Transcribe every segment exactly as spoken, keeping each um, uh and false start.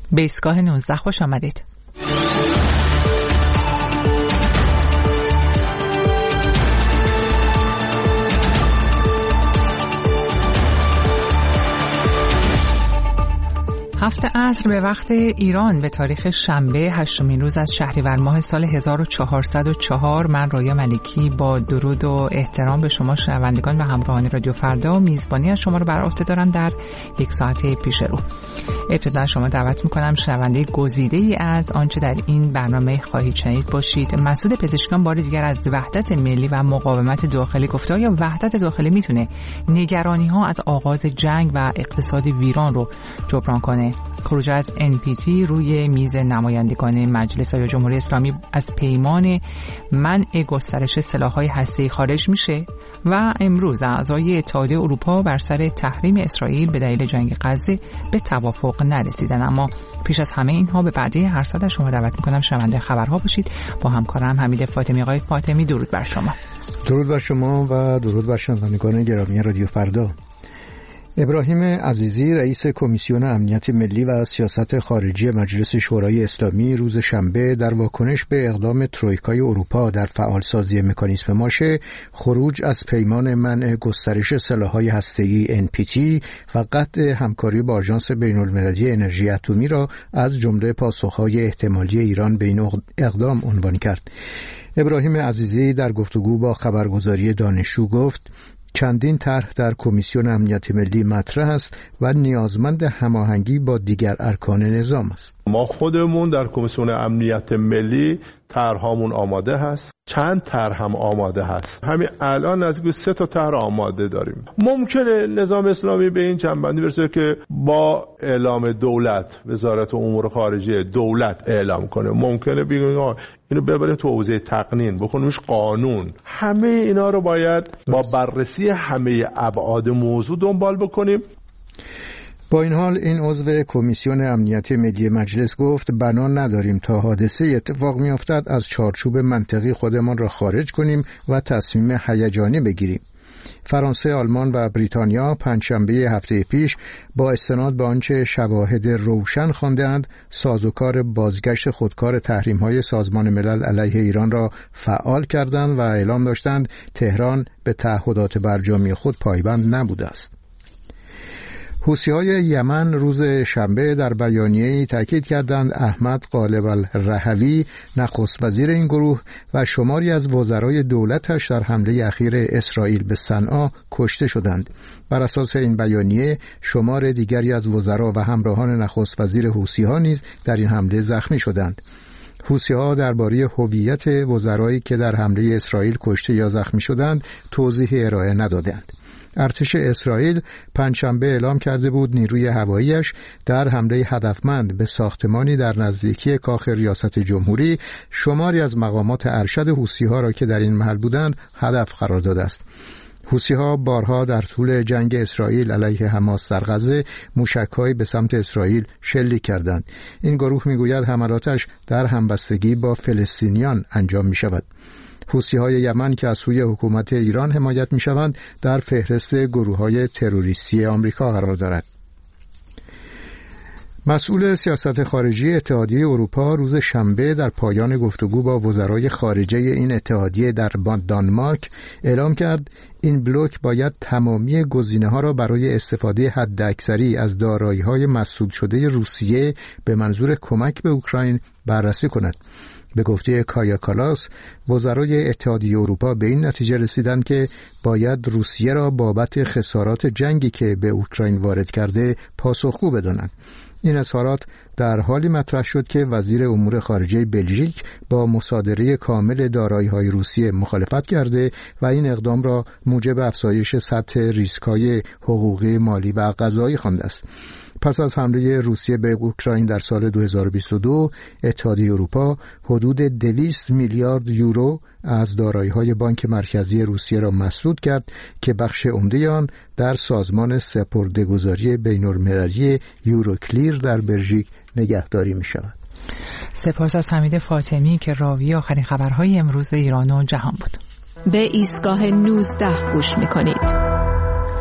به ایستگاه نوزده خوش آمدید. هفت عصر به وقت ایران به تاریخ شنبه هشتمین روز از شهریور ماه سال هزار و چهارصد و چهار، من رویا ملکی با درود و احترام به شما شنوندگان و همراهان رادیو فردا میزبانی از شما رو بر عهده دارم در یک ساعت پیش رو. ابتدا شما دعوت میکنم شنونده گزیده ای از آنچه در این برنامه خواهید شنید باشید. مسعود پزشکیان بار دیگر از وحدت ملی و مقاومت داخلی گفته آیا وحدت داخلی میتونه نگرانی ها از آغاز جنگ و اقتصاد ویران رو جبران کنه؟ خروج از ان پی تی روی میز نمایندگان مجلس آیا جمهوری اسلامی از پیمان منع گسترش سلاح‌های هسته‌ای خارج میشه؟ و امروز اعضای اتحادیه اروپا بر سر تحریم اسرائیل به دلیل جنگ غزه به توافق نرسیدن. اما پیش از همه اینها به بعدی هر ساعت شما دعوت میکنم شنونده خبرها باشید. با همکارم حمید فاطمی. آقای فاطمی درود بر شما. درود بر شما و درود بر شنوندگان گرامی رادیو فردا. ابراهیم عزیزی رئیس کمیسیون امنیت ملی و سیاست خارجی مجلس شورای اسلامی روز شنبه در واکنش به اقدام ترویکای اروپا در فعالسازی مکانیزم ماشه، خروج از پیمان منع گسترش سلاح‌های هسته‌ای ان پی تی و قطع همکاری با آژانس بین‌المللی انرژی اتمی را از جمله پاسخ‌های احتمالی ایران به این اقدام عنوان کرد. ابراهیم عزیزی در گفتگو با خبرگزاری دانشجو گفت چندین طرح در کمیسیون امنیت ملی مطرح است و نیازمند هماهنگی با دیگر ارکان نظام است. ما خودمون در کمیسیون امنیت ملی طرحامون آماده هست، چند طرح هم آماده هست. همین الان نزدیک سه تا طرح آماده داریم. ممکنه نظام اسلامی به این جنبندی برسه که با اعلام دولت، وزارت امور خارجه دولت اعلام کنه. ممکنه بگیم اینو ببریم تو حوزه تقنین، بکنیمش قانون. همه اینا رو باید با بررسی همه ابعاد موضوع دنبال بکنیم. با این حال این عضو کمیسیون امنیت ملی مجلس گفت بنا نداریم تا حادثه اتفاق میافتد از چارچوب منطقی خودمان را خارج کنیم و تصمیم هیجانی بگیریم. فرانسه، آلمان و بریتانیا پنجشنبه هفته پیش با استناد به آنچه شواهد روشن خواندند سازوکار بازگشت خودکار تحریم‌های سازمان ملل علیه ایران را فعال کردند و اعلام داشتند تهران به تعهدات برجامی خود پایبند نبوده است. حوثی‌های یمن روز شنبه در بیانیه‌ای تاکید کردند احمد غالب الرهوی نخست وزیر این گروه و شماری از وزرای دولتش در حمله اخیر اسرائیل به صنعا کشته شدند. بر اساس این بیانیه شمار دیگری از وزرا و همراهان نخست وزیر حوثی‌ها نیز در این حمله زخمی شدند. حوثی‌ها درباره هویت وزرایی که در حمله اسرائیل کشته یا زخمی شدند توضیح ارائه ندادند. ارتش اسرائیل پنجشنبه اعلام کرده بود نیروی هواییش در حمله هدفمند به ساختمانی در نزدیکی کاخ ریاست جمهوری شماری از مقامات ارشد حوثی‌ها را که در این محل بودند هدف قرار داده است. حوثی‌ها بارها در طول جنگ اسرائیل علیه حماس در غزه موشک‌هایی به سمت اسرائیل شلیک کردند. این گروه می‌گوید حملاتش در همبستگی با فلسطینیان انجام می‌شود. حوثی‌های یمن که از سوی حکومت ایران حمایت می‌شوند در فهرست گروه‌های تروریستی آمریکا قرار دارد. مسئول سیاست خارجی اتحادیه اروپا روز شنبه در پایان گفتگو با وزرای خارجه این اتحادیه در دانمارک اعلام کرد این بلوک باید تمامی گزینه‌ها را برای استفاده حداکثری از دارایی‌های مسدود شده روسیه به منظور کمک به اوکراین بررسی کند. به گفته کایا کالاس، وزرای اتحادیه اروپا به این نتیجه رسیدند که باید روسیه را بابت خسارات جنگی که به اوکراین وارد کرده پاسخگو بدانند. این اظهارات در حالی مطرح شد که وزیر امور خارجه بلژیک با مصادره کامل دارایی‌های روسیه مخالفت کرده و این اقدام را موجب افزایش سطح ریسک‌های حقوقی، مالی و قضایی خوانده است. پس از حمله روسیه به اوکراین در سال دو هزار و بیست و دو، اتحادیه اروپا حدود دویست میلیارد یورو از دارایی‌های بانک مرکزی روسیه را مسدود کرد که بخش عمده آن در سازمان سپرده‌گذاری بین‌المللی یوروکلیر در بلژیک نگهداری می‌شود. سپاس از حمید فاطمی که راوی آخرین خبرهای امروز ایران و جهان بود. به ایستگاه نوزده گوش می‌کنید.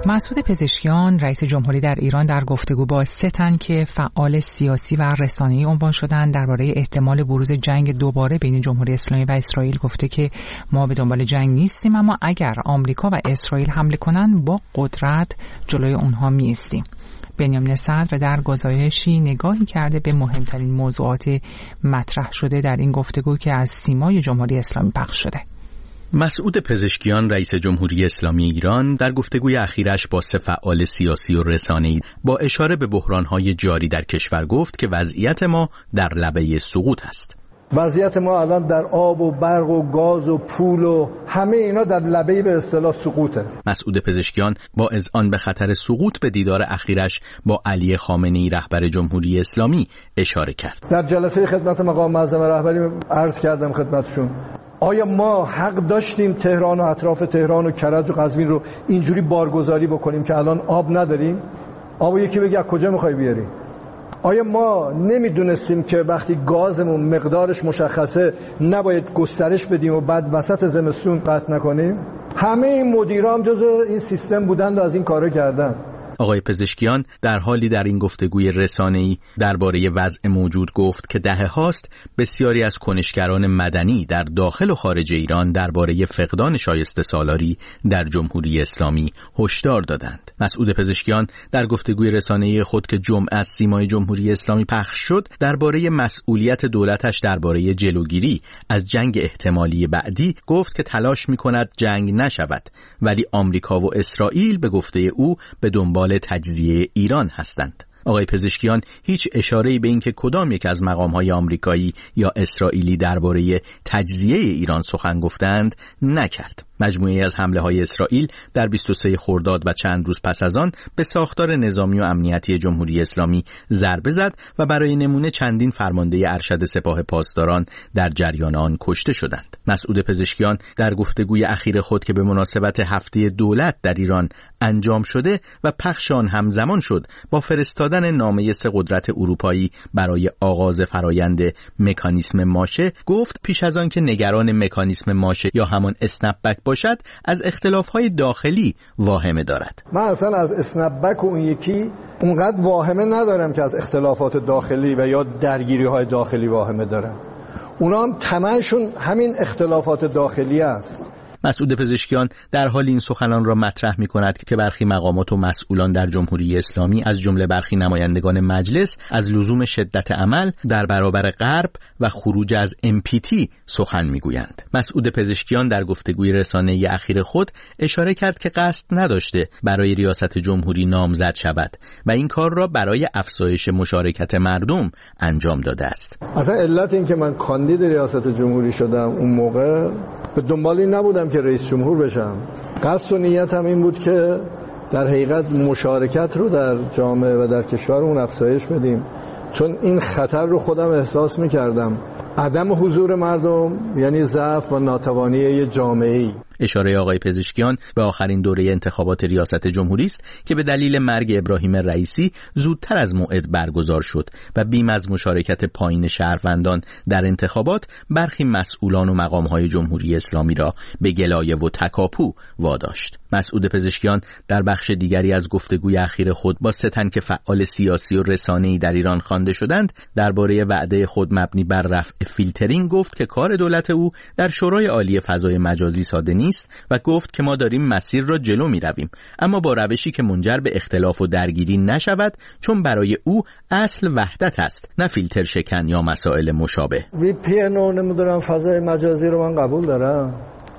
مسعود پزشکیان رئیس جمهوری در ایران در گفتگو با سه تن که فعال سیاسی و رسانه‌ای عنوان شدند درباره احتمال بروز جنگ دوباره بین جمهوری اسلامی و اسرائیل گفته که ما به دنبال جنگ نیستیم، اما اگر آمریکا و اسرائیل حمله کنند با قدرت جلوی اونها می‌ایستیم. بنیامین صدر در گزارشی نگاهی کرده به مهمترین موضوعات مطرح شده در این گفتگو که از سیمای جمهوری اسلامی پخش شده. مسعود پزشکیان رئیس جمهوری اسلامی ایران در گفتگوی اخیرش با سه فعال سیاسی و رسانه‌ای با اشاره به بحران‌های جاری در کشور گفت که وضعیت ما در لبه سقوط است. وضعیت ما الان در آب و برق و گاز و پول و همه اینا در لبه به اصطلاح سقوطه. مسعود پزشکیان با اذعان به خطر سقوط به دیدار اخیرش با علی خامنه‌ای رهبر جمهوری اسلامی اشاره کرد. در جلسه خدمت مقام معظم رهبری عرض کردم خدمتشون، آیا ما حق داشتیم تهران و اطراف تهران و کرج و قزوین رو اینجوری بارگذاری بکنیم که الان آب نداریم؟ آبو یکی بگه از کجا میخوای بیاری؟ آیا ما نمیدونستیم که وقتی گازمون مقدارش مشخصه نباید گسترش بدیم و بعد وسط زمستون قطع نکنیم؟ همه این مدیران جزو این سیستم بودند و از این کارو کردن. آقای پزشکیان در حالی در این گفتگوی رسانه‌ای درباره وضع موجود گفت که دهه هاست بسیاری از کنشگران مدنی در داخل و خارج ایران درباره فقدان شایسته سالاری در جمهوری اسلامی هشدار دادند. مسعود پزشکیان در گفتگوی رسانه‌ای خود که جمعه از سیمای جمهوری اسلامی پخش شد درباره مسئولیت دولتش درباره جلوگیری از جنگ احتمالی بعدی گفت که تلاش می‌کند جنگ نشود، ولی آمریکا و اسرائیل به گفته او به دنبال تجزیه ایران هستند. آقای پزشکیان هیچ اشاره‌ای به اینکه کدام یک از مقام‌های آمریکایی یا اسرائیلی درباره تجزیه ایران سخن گفتند نکرد. مجموعه از حمله‌های اسرائیل در بیست و سوم خرداد و چند روز پس از آن به ساختار نظامی و امنیتی جمهوری اسلامی ضربه زد و برای نمونه چندین فرمانده ارشد سپاه پاسداران در جریان آن کشته شدند. مسعود پزشکیان در گفتگوی اخیر خود که به مناسبت هفته دولت در ایران انجام شده و پخش آن همزمان شد با فرستادن نامه سه قدرت اروپایی برای آغاز فرایند مکانیسم ماشه گفت پیش از آن که نگران مکانیسم ماشه یا همان اسنپ بک باشد از اختلاف‌های داخلی واهمه دارد. من اصلا از اسنپ بک و اون یکی اونقدر واهمه ندارم که از اختلافات داخلی و یا درگیری‌های داخلی واهمه دارم. اونا هم تمامشون همین اختلافات داخلی است. مسعود پزشکیان در حال این سخنان را مطرح می کند که برخی مقامات و مسئولان در جمهوری اسلامی از جمله برخی نمایندگان مجلس از لزوم شدت عمل در برابر غرب و خروج از ام پی تی سخن می گویند. مسعود پزشکیان در گفتگوی رسانه‌ای اخیر خود اشاره کرد که قصد نداشته برای ریاست جمهوری نامزد شود و این کار را برای افزایش مشارکت مردم انجام داده است. اصلا علت این که من کاندید ریاست جمهوری شدم اون موقع به دنبالی نبودم که رئیس جمهور بشم. قصد و نیتم این بود که در حقیقت مشارکت رو در جامعه و در کشورمون افزایش بدیم، چون این خطر رو خودم احساس می‌کردم. عدم حضور مردم یعنی ضعف و ناتوانی یه جامعه‌ای. اشاره آقای پزشکیان به آخرین دوره انتخابات ریاست جمهوری است که به دلیل مرگ ابراهیم رئیسی زودتر از موعد برگزار شد و بیم از مشارکت پایین شهروندان در انتخابات برخی مسئولان و مقام‌های جمهوری اسلامی را به گلایه و تکاپو واداشت. مسعود پزشکیان در بخش دیگری از گفتگوی اخیر خود با سه تن که فعال سیاسی و رسانه‌ای در ایران خوانده شدند درباره وعده خود مبنی بر رفع فیلترینگ گفت که کار دولت او در شورای عالی فضای مجازی ساده نیست و گفت که ما داریم مسیر را جلو می رویم، اما با روشی که منجر به اختلاف و درگیری نشود، چون برای او اصل وحدت است نه فیلتر شکن یا مسائل مشابه. وی پی ان و نمیدونم فضای مجازی رو من قبول دارم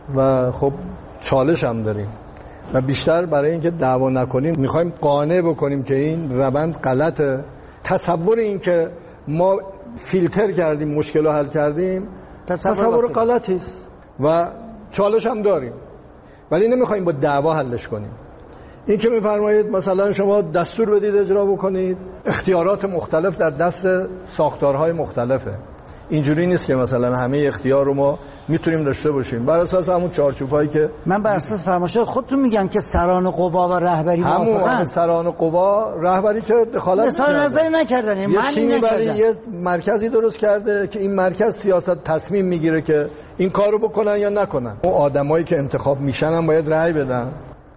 و خب چالش هم داریم و بیشتر برای اینکه دعوا نکنیم میخوایم قانع بکنیم که این روند غلطه. تصور این که ما فیلتر کردیم مشکل رو حل کردیم تصور غلطی است و چالش هم داریم، ولی نمیخوایم با دعوا حلش کنیم. این که میفرمایید مثلا شما دستور بدید اجرا بکنید، اختیارات مختلف در دست ساختارهای مختلفه. اینجوری نیست که مثلا همه اختیار رو ما میتونیم داشته باشیم بر اساس همون چارچوبایی که من بر اساس فرمایشات خودتون میگن که سران قوا و رهبری موافقن. همون سران قوا رهبری که دخالت مثال نظری نکردن، معنی نکردن. یه مرکزی درست کرده که این مرکز سیاست تصمیم میگیره که این کارو بکنن یا نکنن. اون آدمایی که انتخاب میشن هم باید رأی بدن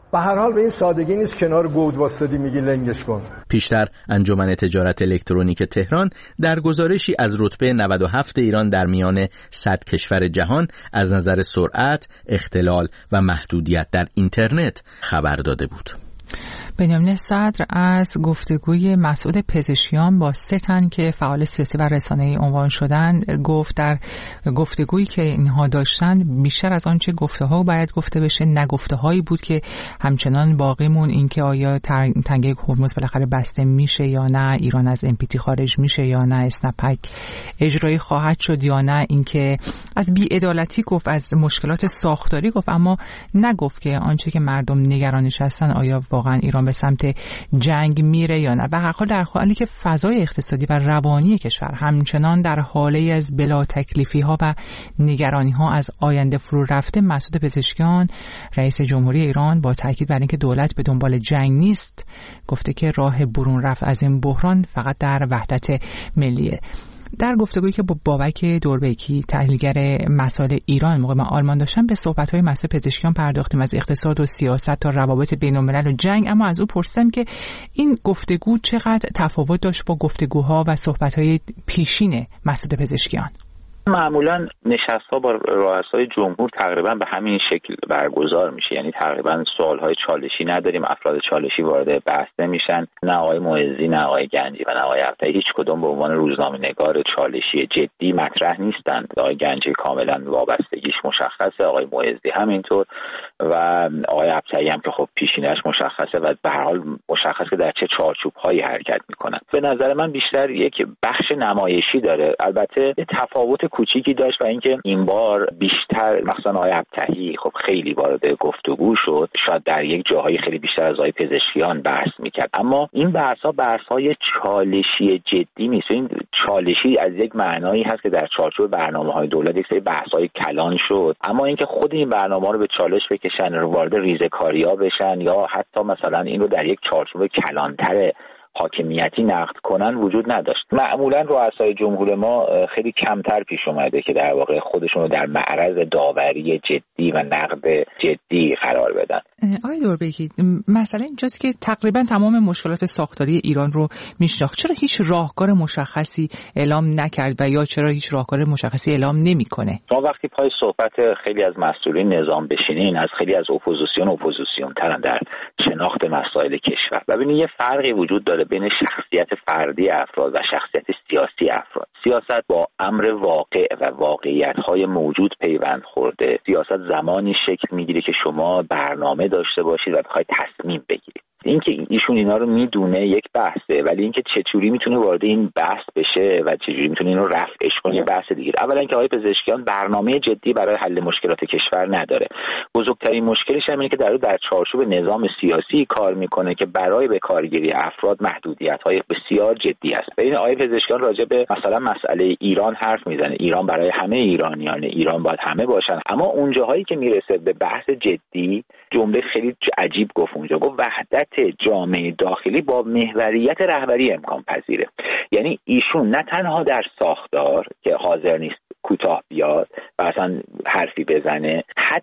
به هر حال به این سادگی نیست کنار گود واسطی میگی لنگش کن. پیشتر انجمن تجارت الکترونیک تهران در گزارشی از رتبه نود و هفت ایران در میان صد کشور جهان از نظر سرعت، اختلال و محدودیت در اینترنت خبر داده بود. بنیامین صدر از گفتگوی مسعود پزشکیان با سه تن که فعال سیاسی و رسانه‌ای عنوان شدند گفت در گفتگویی که اینها داشتن بیشتر از آنچه گفته‌ها باید گفته بشه نگفته‌هایی بود که همچنان باقی مون، اینکه آیا تنگه هرمز بالاخره بسته میشه یا نه، ایران از ام پی تی خارج میشه یا نه، اسنپک اجرایی خواهد شد یا نه، اینکه از بی‌عدالتی گفت، از مشکلات ساختاری گفت، اما نگفت که آنچه که مردم نگرانش هستن آیا واقعا ایران به سمت جنگ میره یا نه. به هر حال در حالی که فضای اقتصادی و روانی کشور همچنان در حاله از بلا تکلیفی ها و نگرانی ها از آینده فرو رفته، مسعود پزشکیان رئیس جمهوری ایران با تاکید بر اینکه دولت به دنبال جنگ نیست گفته که راه برون رفت از این بحران فقط در وحدت ملیه. در گفتگویی که با بابک دوربیکی تحلیلگر مسائل ایران موقع ما آلمان داشتم به صحبت‌های مسعود پزشکیان پرداختیم از اقتصاد و سیاست تا روابط بین‌الملل و جنگ، اما از او پرسیدم که این گفتگو چقدر تفاوت داشت با گفتگوها و صحبت‌های پیشین مسعود پزشکیان. معمولا نشست‌ها با رؤسای جمهور تقریبا به همین شکل برگزار میشه، یعنی تقریبا سوال‌های چالشی نداریم، افراد چالشی وارد بحث نمیشن، نه آقای معزی نه آقای گنجی و نه آقای عبدالله هیچ کدوم به عنوان روزنامه‌نگار چالشی جدی مطرح نیستند. آقای گنجی کاملا وابستگیش مشخصه، آقای معزی همینطور و آقای عبدالله هم که خب پیشینه‌اش مشخصه و به هر حال مشخصه در چه چارچوب‌هایی حرکت می‌کنن. به نظر من بیشتر یک بخش نمایشی داره، البته تفاوت کوچیکی داشت و اینکه این بار بیشتر مثلا آقای عبدالله خب خیلی وارد گفتگو شد، شاید در یک جاهای خیلی بیشتر از آقای پزشکیان بحث میکرد، اما این بحث‌ها بحث‌های چالشی جدی نیست. این چالشی از یک معنایی هست که در چارچوب برنامه‌های دولت یک سری بحث‌های کلان شد، اما اینکه خود این برنامه‌ها رو به چالش بکشن، رو وارد ریزه‌کاری‌ها بشن یا حتی مثلا این رو در یک چارچوب کلان‌تر حاکمیتی نقد کنن وجود نداشت. معمولا رؤسای جمهور ما خیلی کمتر پیش اومده که در واقع خودشون رو در معرض داوری جدی و نقد جدی قرار بدن. آقای دوربیکی، مثلا اینجاست که تقریبا تمام مشکلات ساختاری ایران رو میشناخت، چرا هیچ راهکار مشخصی اعلام نکرد و یا چرا هیچ راهکار مشخصی اعلام نمیکنه؟ شما وقتی پای صحبت خیلی از مسئولین نظام بشینین، از خیلی از اپوزیسیون اپوزیسیون ترن در شناخت مسائل کشور. ببینید یه فرقی وجود داره بین شخصیت فردی افراد و شخصیت سیاسی افراد. سیاست با امر واقع و واقعیت‌های موجود پیوند خورده. سیاست زمانی شکل میگیره که شما برنامه داشته باشید و بخواید تصمیم بگیرید. اینکه ایشون اینا رو میدونه یک بحثه، ولی اینکه چجوری میتونه وارد این بحث بشه و چجوری میتونه اینو رفعش کنه یه بحث دیگه. اولا اینکه آقای پزشکیان برنامه جدی برای حل مشکلات کشور نداره. بزرگترین مشکلش همینه که در در چارچوب نظام سیاسی کار میکنه که برای به کارگیری افراد محدودیت‌های بسیار جدی است. ببین آقای پزشکیان راجع به مثلا مسئله ایران حرف میزنه، ایران برای همه ایرانیان، ایران باید همه باشن، اما اون جاهایی که میرسه به بحث جدی جمله خیلی عجیب گفت، اونجا گفت وحدت جامعه داخلی با محوریت رهبری امکان پذیره. یعنی ایشون نه تنها در ساختار که حاضر نیست کوتاه بیاد و اصلا حرفی بزنه، حتی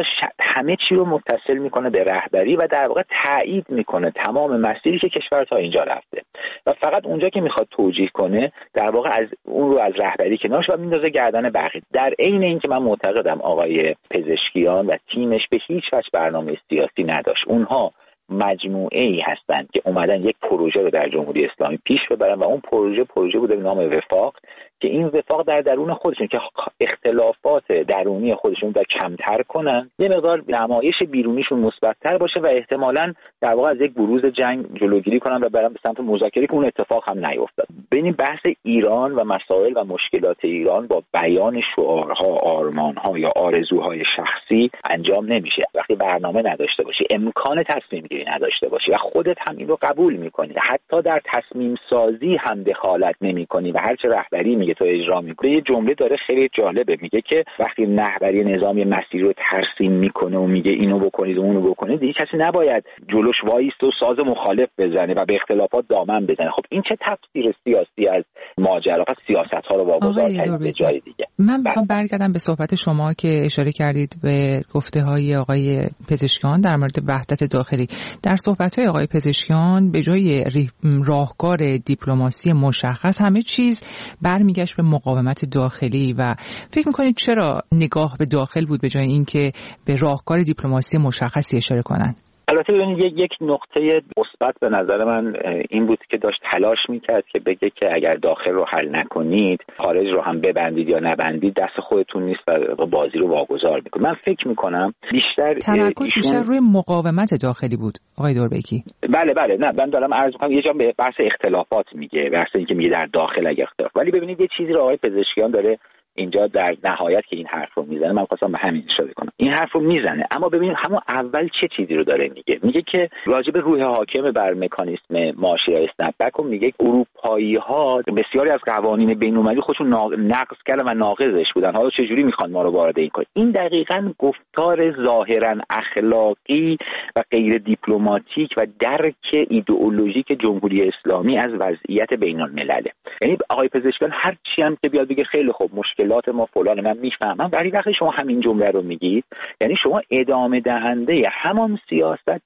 همه چی رو متصل میکنه به رهبری و در واقع تایید میکنه تمام مسیری که کشور تا اینجا رفته و فقط اونجا که میخواد توجیه کنه در واقع از اون رو از رهبری کنارش و میندازه گردن بقیه. در عین اینکه من معتقدم آقای پزشکیان و تیمش به هیچ وجه برنامه سیاسی نداشت. اونها مجموعه ای هستند که اومدن یک پروژه رو در جمهوری اسلامی پیش ببرن و اون پروژه پروژه بوده به نام وفاق که این وفاق در درون خودشون که اختلافات درونی خودشون رو کمتر کنن، یه مقدار نمایش بیرونیشون مثبت‌تر باشه و احتمالاً در واقع از یک بروز جنگ جلوگیری کنن و برن به سمت مذاکره که اون اتفاق هم نیفتاد. ببین بحث ایران و مسائل و مشکلات ایران با بیان شعارها، آرمانها یا آرزوهای شخصی انجام نمیشه. وقتی برنامه نداشته باشی، امکان تصمیم گیری نداشته باشی و خودت هم این رو قبول می‌کنی، حتی در تصمیم سازی هم دخالت نمی‌کنی و هر چه رهبری میگه تو اجرا می‌کنی. یه جمله داره خیلی جالبه، میگه که وقتی رهبری نظامی مسیر رو ترسیم میکنه و میگه اینو بکنید و اونو بکنید، دیگه کسی نباید جلوش وایست و ساز مخالف بزنه و به اختلافات دامن بزنه. خب این چه تفسیر سیاسی از ماجرا و سیاست‌ها رو واگذار کرد به جای دیگه. من میخوام برگردم به صحبت شما که اشاره کردید به گفته‌های آقای پزشکیان در مورد وحدت داخلی. در صحبت‌های آقای پزشکیان به جای راهکار دیپلماسی مشخص همه چیز برمیگشت به مقاومت داخلی و فکر می‌کنید چرا نگاه به داخل بود به جای اینکه به راهکار دیپلماسی مشخصی اشاره کنن؟ البته ببینید یک نقطه مثبت به نظر من این بود که داشت تلاش میکرد که بگه که اگر داخل رو حل نکنید خارج رو هم ببندید یا نبندید دست خودتون نیست و بازی رو واگذار میکنید. من فکر میکنم بیشتر تمرکز بیشتر روی مقاومت داخلی بود آقای دوربکی. بله بله نه من دارم عرض میکنم یه جا به بحث اختلافات میگه، بحث اینکه میگه در داخل اگه اختلاف، ولی ببینید یه چیزی رو آقای پزشکیان داره اینجا در نهایت که این حرف رو میزنه، من خواستم به همین اشاره کنم. این حرف رو میزنه اما ببینید همون اول چه چیزی رو داره میگه. میگه که راجع به روح حاکم بر مکانیسم ماشی یا اسنپ بک و میگه اروپایی ها بسیاری از قوانین بین‌المللی خودشون نقض کردن و ناقضش بودن، حالا چه جوری میخوان ما رو وارد این کنن. این دقیقاً گفتار ظاهراً اخلاقی و غیر دیپلماتیک و درک ایدئولوژیک جمهوری اسلامی از وضعیت بین‌الملله. یعنی آقای پزشکیان هر چی هم که بیاد بگه خیلی خوب مشکلات ما فلان، من میفهمم، ولی وقتی شما همین جمله رو میگید یعنی شما ادامه دهنده همان سیاست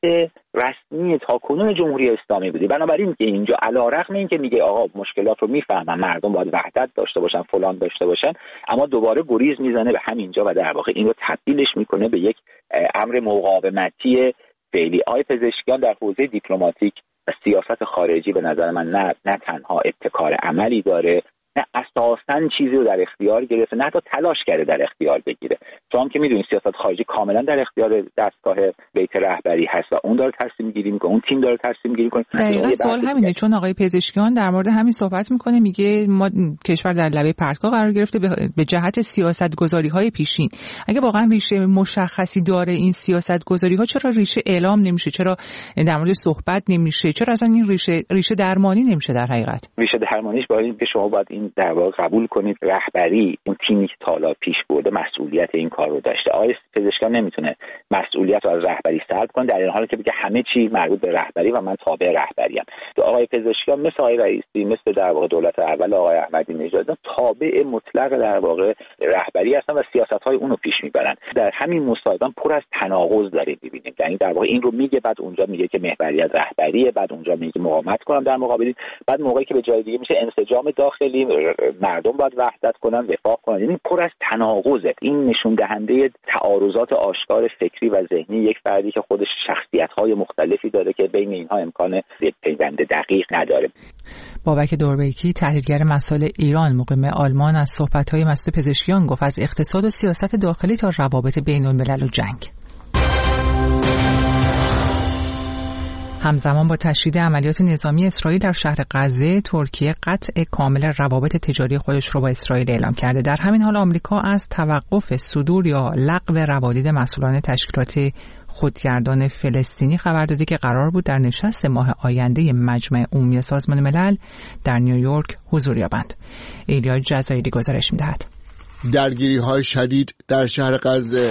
رسمی تاکنون جمهوری اسلامی بودی. بنابراین که اینجا علیرغم اینکه میگه آقا مشکلات رو میفهمم، مردم باید وحدت داشته باشن، فلان داشته باشن، اما دوباره گریز میزنه به همینجا و در واقع این رو تبدیلش میکنه به یک امر مقاومتی فعلی. آقای پزشکیان در حوزه دیپلماتیک و سیاست خارجی به نظر من نه نه تنها ابتکار عملی داره، نه اساساً چیزی رو در اختیار گرفته، نه حتی تلاش کرده در اختیار بگیره. شما که میدونید سیاست خارجی کاملا در اختیار دستگاه بیت رهبری هست و اون داره تصمیم گیری میکنه، اون تیم داره تصمیم گیری میکنه. دقیقاً سوال همینه، چون آقای پزشکیان در مورد همین صحبت میکنه، میگه ما کشور در لبه پرتگاه قرار گرفته به جهت سیاست‌گذاری‌های پیشین. اگه واقعاً ریشه مشخصی داره این سیاست‌گذاری‌ها، چرا ریشه اعلام نمیشه؟ چرا در مورد صحبت نمیشه؟ چرا اصلا این ریشه ریشه درمانی نمیشه در حقیقت؟ ریشه درمانیش باید که شما باید این در واقع قبول کنید رهبری اون تیمی که تا حالا پیش برده مسئولیت این کار رو داشته. آقای پزشکیان نمیتونه مسئولیت رو از رهبری سلب کنه در این حالی که بگه همه چی مربوط به رهبری و من تابع رهبریم. آقای پزشکیان مثل آقای رئیسی، مثل در واقع دولت اول آقای احمدی نژاد تابع مطلق در واقع رهبری هستن و سیاست‌های اون رو پیش میبرن. در همین مصاحبه پر از تناقض داریم می‌بینیم. یعنی در واقع این رو میگه، بعد اونجا میگه که محوریت رهبریه، بعد اونجا میگه مقاومت کنم در مقابل، بعد موقعی که به جای دیگه میشه انسجام داخلی، مردم باید وحدت کنن، وفاق کنن. یعنی پر از تناقضه. این نشون دهنده تعارضات آشکار فکری و ذهنی یک فردی که خودش شخصیت‌های مختلفی داره که بین اینها امکان پیوند دقیق نداره. بابک دوربکی، تحلیلگر مسائل ایران مقیم آلمان، از صحبت‌های مسعود پزشکیان گفت از اقتصاد و سیاست داخلی تا روابط بین‌الملل و جنگ. همزمان با تشدید عملیات نظامی اسرائیل در شهر غزه، ترکیه قطع کامل روابط تجاری خودش رو با اسرائیل اعلام کرده. در همین حال آمریکا از توقف صدور یا لغو روادید مسئولان تشکیلات خودگردان فلسطینی خبر داده که قرار بود در نشست ماه آینده مجمع عمومی سازمان ملل در نیویورک حضور یابند. ایلیا جزایری گزارش می‌دهد. درگیری‌های شدید در شهر غزه.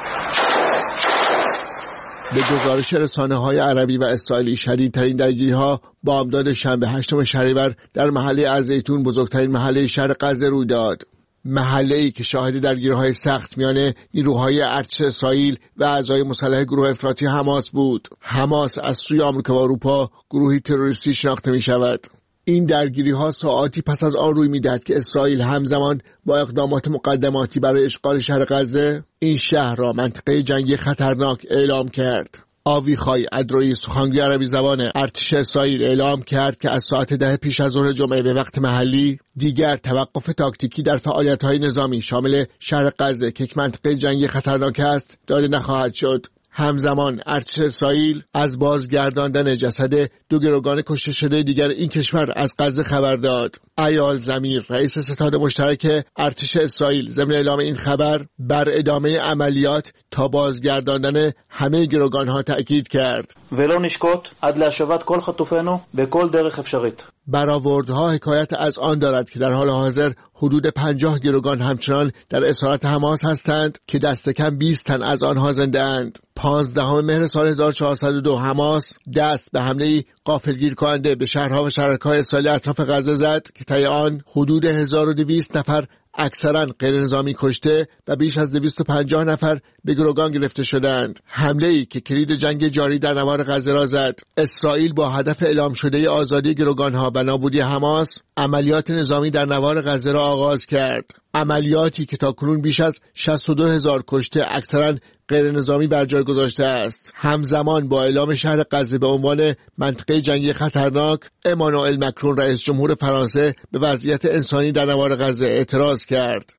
به گزارش رسانه‌های عربی و اسرائیلی، شدیدترین درگیری‌ها با امداد شنبه هشتم شهریور در محله الزیتون، بزرگترین محله شهر غزه روی داد. محله‌ای که شاهد درگیری‌های سخت میان نیروهای ارتش اسرائیل و اعضای مسلح گروه افراطی حماس بود. حماس از سوی آمریکا و اروپا گروهی تروریستی شناخته می‌شود. این درگیری‌ها ساعاتی پس از آن روی می‌دهد که اسرائیل همزمان با اقدامات مقدماتی برای اشغال شهر غزه این شهر را منطقه جنگی خطرناک اعلام کرد. آویخای ادروی، سخنگوی عربی زبان ارتش اسرائیل، اعلام کرد که از ساعت ده پیش از ظهر جمعه به وقت محلی دیگر توقف تاکتیکی در فعالیت‌های نظامی شامل شهر غزه که یک منطقه جنگی خطرناک است داده نخواهد شد. همزمان ارتش اسرائیل از بازگرداندن جسد دو گروگان کشته شده دیگر این کشور از غزه خبر داد. ایال زمیر، رئیس ستاد مشترک ارتش اسرائیل، ضمن اعلام این خبر بر ادامه عملیات تا بازگرداندن همه گروگان‌ها تأکید کرد. ולא נשקוט עד להשבת כל חטופינו בכל דרך אפשרית. برآوردها حکایت از آن دارد که در حال حاضر حدود پنجاه گروگان همچنان در اسارت حماس هستند که دست کم بیست تن از آنها زنده اند. پانزدهم مهر سال هزار و چهارصد و دو حماس دست به حمله غافلگیر کننده به شهرها و شهرک‌های اسرائیل اطراف غزه زد که مقطع آن حدود هزار و دویست نفر اکثراً غیر نظامی کشته و بیش از دویست و پنجاه نفر به گروگان گرفته شدند. حمله‌ای که کلید جنگ جاری در نوار غزه را زد. اسرائیل با هدف اعلام شده آزادی گروگان‌ها و نابودی حماس عملیات نظامی در نوار غزه را آغاز کرد. عملیاتی که تاکنون بیش از شصت و دو هزار کشته اکثراً غیر نظامی بر جای گذاشته است. همزمان با اعلام شهر غزه به عنوان منطقه جنگی خطرناک، امانوئل مکرون رئیس جمهور فرانسه به وضعیت انسانی در نوار غزه اعتراض کرد.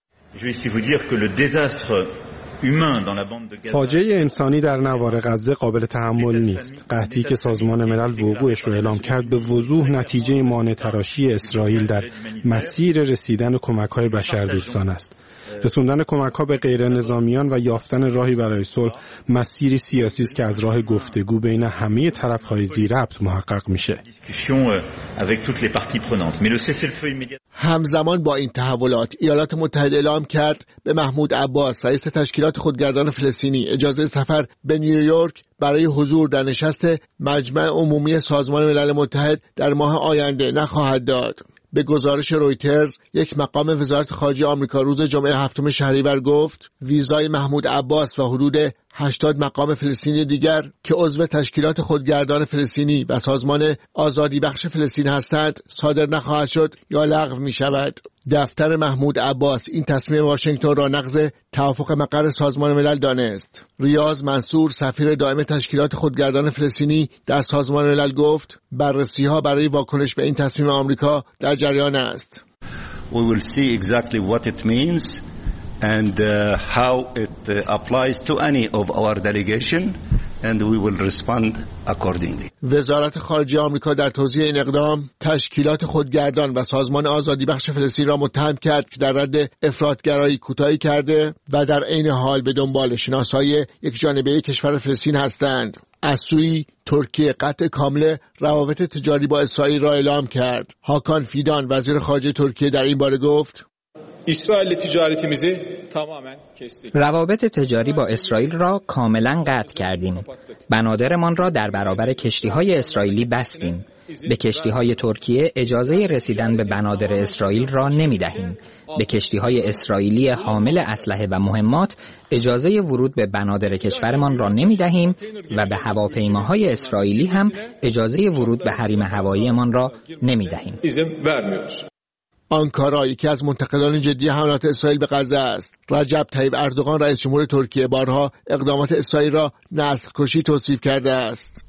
فاجعه انسانی در نوار غزه قابل تحمل نیست. قحطی که سازمان ملل وقوعش را اعلام کرد به وضوح نتیجه مانع تراشی اسرائیل در مسیر رسیدن کمک‌های بشردوستان است. رسوندن کمک‌ها به غیر نظامیان و یافتن راهی برای صلح مسیری سیاسی است که از راه گفتگو بین همه طرف‌های ذی‌ربط محقق میشه. همزمان با این تحولات ایالات متحده اعلام کرد به محمود عباس رئیس تشکیلات خودگردان فلسطینی اجازه سفر به نیویورک برای حضور در نشست مجمع عمومی سازمان ملل متحد در ماه آینده نخواهد داد. به گزارش رویترز یک مقام وزارت خارجه آمریکا روز جمعه هفتم شهریور گفت ویزای محمود عباس و حدود هشتاد مقام فلسطینی دیگر که عضو تشکیلات خودگردان فلسطینی و سازمان آزادی بخش فلسطین هستند صادر نخواهد شد یا لغو می شود. دفتر محمود عباس این تصمیم واشنگتن را نقض توافق مقر سازمان ملل دانست. ریاض منصور سفیر دائم تشکیلات خودگردان فلسطینی در سازمان ملل گفت بررسی‌ها برای واکنش به این تصمیم آمریکا در جریان است. We will see exactly what it means and uh, how it uh, applies to any of our delegation and we will respond accordingly. وزارت خارجه آمریکا در توضیح این اقدام تشکیلات خودگردان و سازمان آزادی بخش فلسطین را متهم کرد که در رد افراطگرایی کوتاهی کرده و در عین حال به دنبال شناسایی یک جانبه کشور فلسطین هستند. از سوی ترکیه قطع کامل روابط تجاری با اسرائیل را اعلام کرد. هاکان فیدان وزیر خارجه ترکیه در این باره گفت İsrail'le ticaretimizi tamamen kestik. روابط تجاری با اسرائیل را کاملا قطع کردیم. بنادرمان را در برابر کشتی‌های اسرائیلی بستیم. به کشتی‌های ترکیه اجازه رسیدن به بنادر اسرائیل را نمی‌دهیم. به کشتی‌های اسرائیلی حامل اسلحه و مهمات اجازه ورود به بنادر کشورمان را نمی‌دهیم و به هواپیماهای اسرائیلی هم اجازه ورود به حریم هواییمان را نمی‌دهیم. آنکارا یکی از منتقدان جدی حملات اسرائیل به غزه است. رجب طیب اردوغان رئیس جمهور ترکیه بارها اقدامات اسرائیل را نسل‌کشی توصیف کرده است.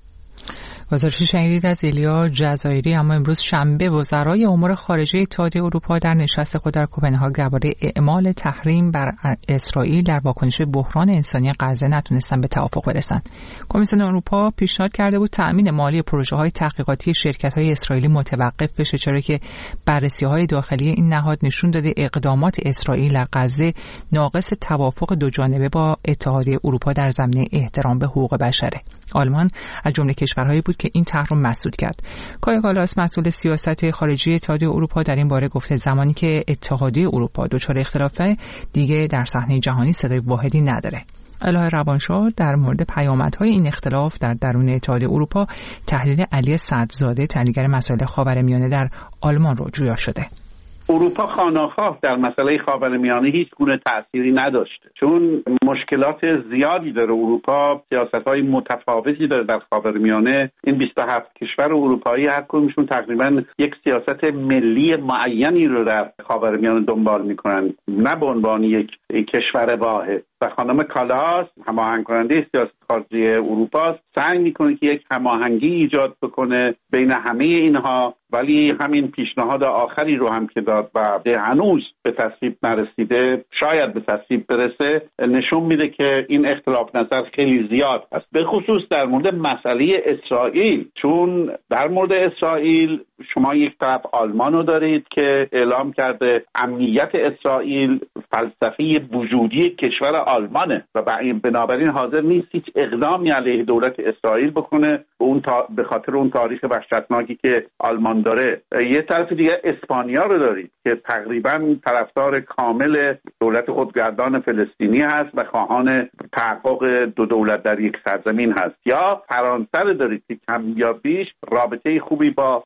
گزارشی شنیدید از ایلیا جزایری. اما امروز شنبه وزرای امور خارجه اتحادیه اروپا در نشست خود در کوپنهاگ درباره اعمال تحریم بر اسرائیل در واکنش به بحران انسانی غزه نتونستن به توافق برسن. کمیسیون اروپا پیشنهاد کرده بود تأمین مالی پروژه‌های تحقیقاتی شرکت‌های اسرائیلی متوقف بشه، چرا که بررسی‌های داخلی این نهاد نشون داده اقدامات اسرائیل در غزه ناقص توافق دو جانبه با اتحادیه اروپا در زمینه احترام به حقوق بشره. آلمان از جمله کشورهایی بود که این تحریم مسدود کرد. کایا کالاس مسئول سیاست خارجی اتحادیه اروپا در این باره گفته زمانی که اتحادیه اروپا دچار اختلافه دیگه در صحنه جهانی صدای واحدی نداره. الهه روانشاه در مورد پیامدهای این اختلاف در درون اتحادیه اروپا تحلیل علی صدرزاده تحلیلگر مسائل خاورمیانه در آلمان رو جویا شده. اروپا خانه‌خواه در مسئله خاورمیانه هیچ گونه تأثیری نداشته، چون مشکلات زیادی داره. اروپا سیاست‌های متفاوتی داره در خاورمیانه. این بیست و هفت کشور اروپایی هر کدومشون تقریبا یک سیاست ملی معینی رو در خاورمیانه دنبال می‌کنن، نه به عنوان یک کشور واحد. و خانم کالاس هماهنگ کننده سیاست خارجی اروپا سعی میکنه که یک هماهنگی ایجاد بکنه بین همه اینها، ولی همین پیشنهاد آخری رو هم که داد و هنوز به تصویب نرسیده، شاید به تصویب برسه، نشون میده که این اختلاف نظر خیلی زیاد است، به خصوص در مورد مسئله اسرائیل. چون در مورد اسرائیل شما یک طرف آلمان رو دارید که اعلام کرده امنیت اسرائیل فلسفه وجودی کشور آلمانه و بنابراین حاضر نیست هیچ اقدامی علیه دولت اسرائیل بکنه به اون تا... به خاطر اون تاریخ وحشتناکی که آلمان داره. یه طرف دیگه اسپانیا رو دارید که تقریبا طرفدار کامل دولت خودگردان فلسطینی هست و خواهان تحقق دو دولت در یک سرزمین هست. یا فرانسه رو دارید که کم یا بیش رابطه خوبی با فلسطین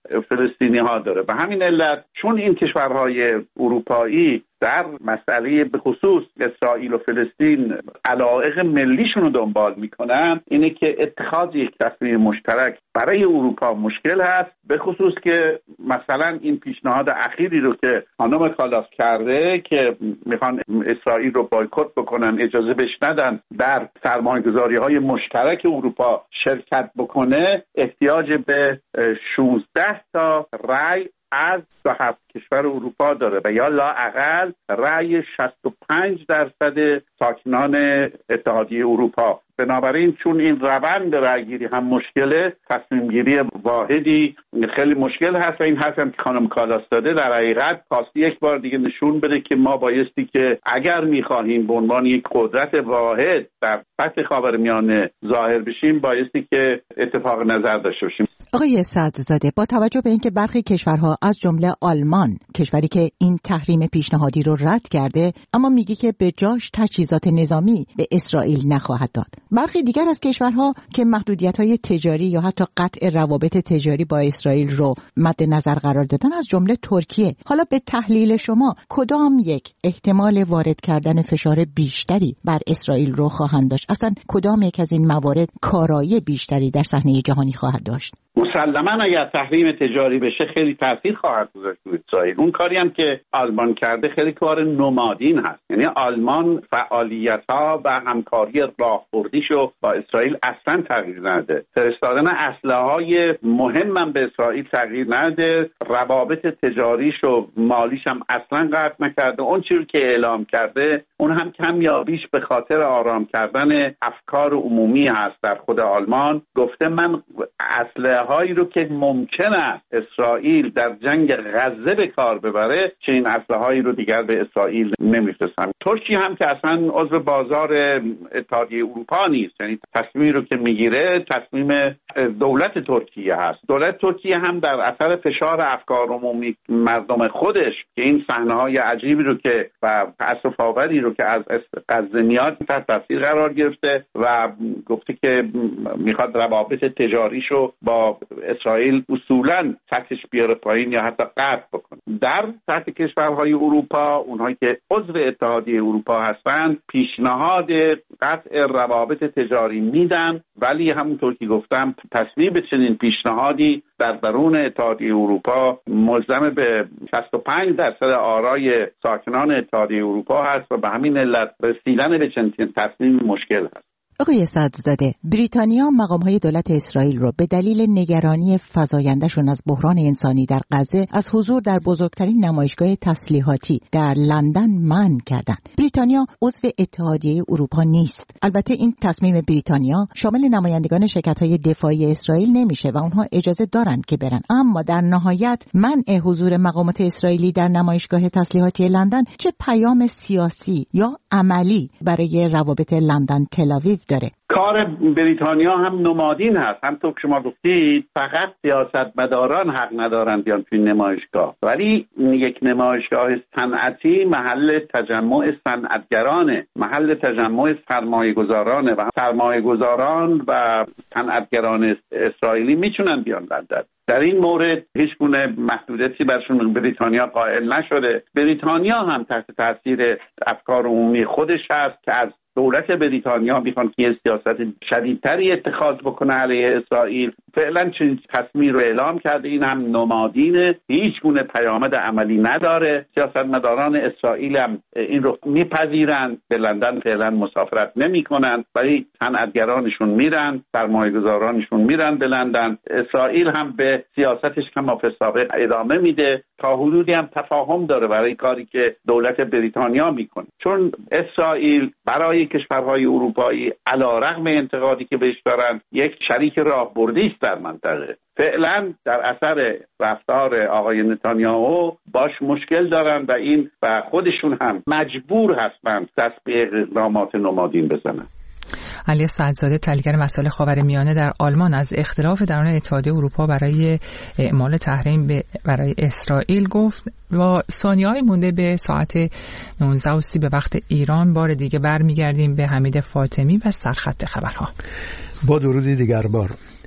فلسطینی ها داره. به همین علت چون این کشورهای اروپایی در مسئله به خصوص اسرائیل و فلسطین علایق ملیشون رو دنبال میکنن، اینه که اتخاذ یک تصمیم مشترک برای اروپا مشکل هست، به خصوص که مثلا این پیشنهاد اخیری رو که خانم کالاس کرده که میخوان اسرائیل رو بایکوت بکنن، اجازه بهش ندن در سرمایه‌گذاری‌های مشترک اروپا شرکت بکنه، احتیاج به شانزده تا رأی از دو هفت کشور اروپا داره و یا لااقل رأی شصت و پنج درصد ساکنان اتحادیه اروپا. بنابراین چون این روند رأیگیری هم مشکله، تصمیم گیری واحدی خیلی مشکل هست و این حرفی هم که خانم کالاس داده در حقیقت خواستی یک بار دیگه نشون بده که ما بایستی که اگر میخواهیم به عنوان یک قدرت واحد در سطح خاورمیانه ظاهر بشیم، بایستی که اتفاق نظر داشته باشیم. آقای صدرزاده، با توجه به اینکه برخی کشورها از جمله آلمان، کشوری که این تحریم پیشنهادی رو رد کرده اما میگه که به جاش تجهیزات نظامی به اسرائیل نخواهد داد، برخی دیگر از کشورها که محدودیت‌های تجاری یا حتی قطع روابط تجاری با اسرائیل رو مد نظر قرار دادن، از جمله ترکیه، حالا به تحلیل شما کدام یک احتمال وارد کردن فشار بیشتری بر اسرائیل رو خواهند داشت؟ اصلا کدام یک از این موارد کارایی بیشتری در صحنه جهانی خواهد داشت؟ مسلماً اگر تحریم تجاری بشه خیلی تاثیر خواهد گذاشت روی اسرائیل. اون کاری هم که آلمان کرده خیلی کار نمادین هست، یعنی آلمان فعالیت‌ها و همکاری راهبردیشو با اسرائیل اصلا تغییر نده، فرستادن اسلحه‌های مهم هم به اسرائیل تغییر نده، روابط تجاریش و مالیش هم اصلا قطع نکرده. اون چیزی که اعلام کرده اون هم کمیابیش به خاطر آرام کردن افکار عمومی هست در خود آلمان. گفته من اسلحه هایی رو که ممکن است اسرائیل در جنگ غزه به کار ببره، چنین اسلحه‌هایی رو دیگر به اسرائیل نمی‌فرستم. ترکیه هم که اصلا عضو بازار اتحادیه اروپا نیست، یعنی تصمیمی رو که میگیره تصمیم دولت ترکیه هست. دولت ترکیه هم در اثر فشار افکار عمومی مردم خودش که این صحنه‌های عجیبی رو که و تأسف‌آوری رو که از غزه میاد تحت تاثیر قرار گرفته و گفته که میخواد روابط تجاریشو با اسرائیل اصولاً سطحش بیاره پایین یا حتی قطع بکنه. در سطح کشورهای اروپا، اونهایی که عضو اتحادیه اروپا هستند، پیشنهاد قطع روابط تجاری میدن، ولی همونطور که گفتم تصویب چنین پیشنهادی در درون اتحادیه اروپا ملزم به شصت و پنج درصد آرای ساکنان اتحادیه اروپا هست و به همین علت رسیدن به چنین تصمیم مشکل هست. آقای صدرزاده، بریتانیا مقام‌های دولت اسرائیل رو به دلیل نگرانی فزاینده‌شون از بحران انسانی در غزه از حضور در بزرگترین نمایشگاه تسلیحاتی در لندن منع کردند. بریتانیا عضو اتحادیه اروپا نیست. البته این تصمیم بریتانیا شامل نمایندگان شرکت‌های دفاعی اسرائیل نمیشه و اونها اجازه دارند که برن، اما در نهایت منع حضور مقامات اسرائیلی در نمایشگاه تسلیحاتی لندن چه پیام سیاسی یا عملی برای روابط لندن تل‌آویو داره؟ کار بریتانیا هم نمادین هست، همطور که شما گفتید فقط سیاستمداران حق ندارن بیان توی نمایشگاه، ولی یک نمایشگاه صنعتی محل تجمع صنعتگرانه، محل تجمع سرمایه‌گذارانه و سرمایه‌گذاران و صنعتگران اسرائیلی میتونن بیان لندن. در این مورد هیچ گونه محدودیتی برشون بریتانیا قائل نشده. بریتانیا هم تحت تاثیر افکار عمومی خودش هست که از دولت بریتانیا میخوان که یه سیاست شدیدتری اتخاذ بکنه علیه اسرائیل. فعلا چنین تصمیمی رو اعلام کرده، این هم نمادینه، هیچ گونه پیامد عملی نداره. سیاستمداران اسرائیل هم این رو میپذیرن، به لندن فعلا مسافرت نمیکنن، ولی صنعتگرانشون میرن، سرمایه‌گذارانشون میرن به لندن. اسرائیل هم به سیاستش کما سابق ادامه میده، تا حدودی هم تفاهم داره برای کاری که دولت بریتانیا میکنه، چون اسرائیل برای کشورهای اروپایی علیرغم انتقادی که بهش دارن یک شریک راهبردی است در منطقه. فعلا در اثر رفتار آقای نتانیاهو باش مشکل دارن و این و خودشون هم مجبور هستن دست به اقدامات نمادین بزنن. علی صدرزاده، تحلیلگر مسائل خاورمیانه در آلمان، از اختلاف درون اتحادیه اروپا برای اعمال تحریم برای اسرائیل گفت. با ثانیه‌های مونده به ساعت نوزده و سی به وقت ایران بار دیگه برمیگردیم به حمید فاطمی و سرخط خبرها. با درودی دیگر بار.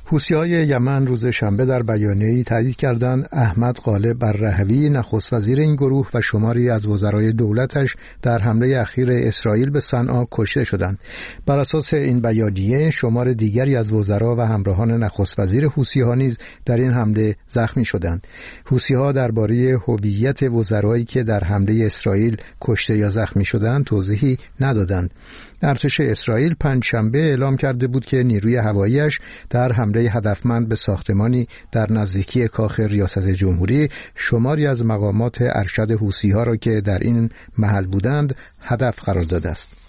حوثی‌های یمن روز شنبه در بیانیه‌ای تایید کردند احمد غالب الرهوی نخست وزیر این گروه و شماری از وزرای دولتش در حمله اخیر اسرائیل به صنعا کشته شدند. بر اساس این بیانیه شمار دیگری از وزرا و همراهان نخست وزیر حوثی‌ها نیز در این حمله زخمی شدند. حوثی‌ها درباره هویت وزرایی که در حمله اسرائیل کشته یا زخمی شدند توضیحی ندادند. ارتش اسرائیل پنجشنبه اعلام کرده بود که نیروی هواییش در حمله هدفمند به ساختمانی در نزدیکی کاخ ریاست جمهوری شماری از مقامات ارشد حوثی‌ها را که در این محل بودند هدف قرار داده است.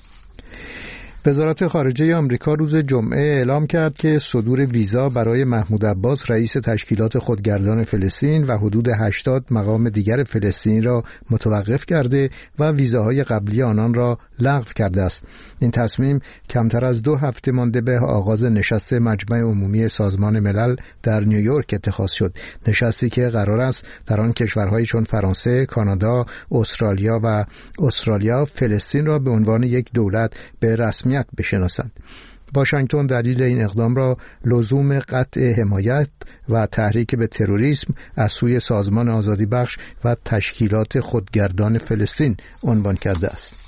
وزارت خارجه آمریکا روز جمعه اعلام کرد که صدور ویزا برای محمود عباس رئیس تشکیلات خودگردان فلسطین و حدود هشتاد مقام دیگر فلسطینی را متوقف کرده و ویزاهای قبلی آنان را لغو کرده است. این تصمیم کمتر از دو هفته مانده به آغاز نشست مجمع عمومی سازمان ملل در نیویورک اتخاذ شد. نشستی که قرار است در آن کشورهایی چون فرانسه، کانادا، استرالیا و استرالیا فلسطین را به عنوان یک دولت به رسمیت بشناسند. واشنگتن دلیل این اقدام را لزوم قطع حمایت و تحریک به تروریسم از سوی سازمان آزادی بخش و تشکیلات خودگردان فلسطین عنوان کرده است.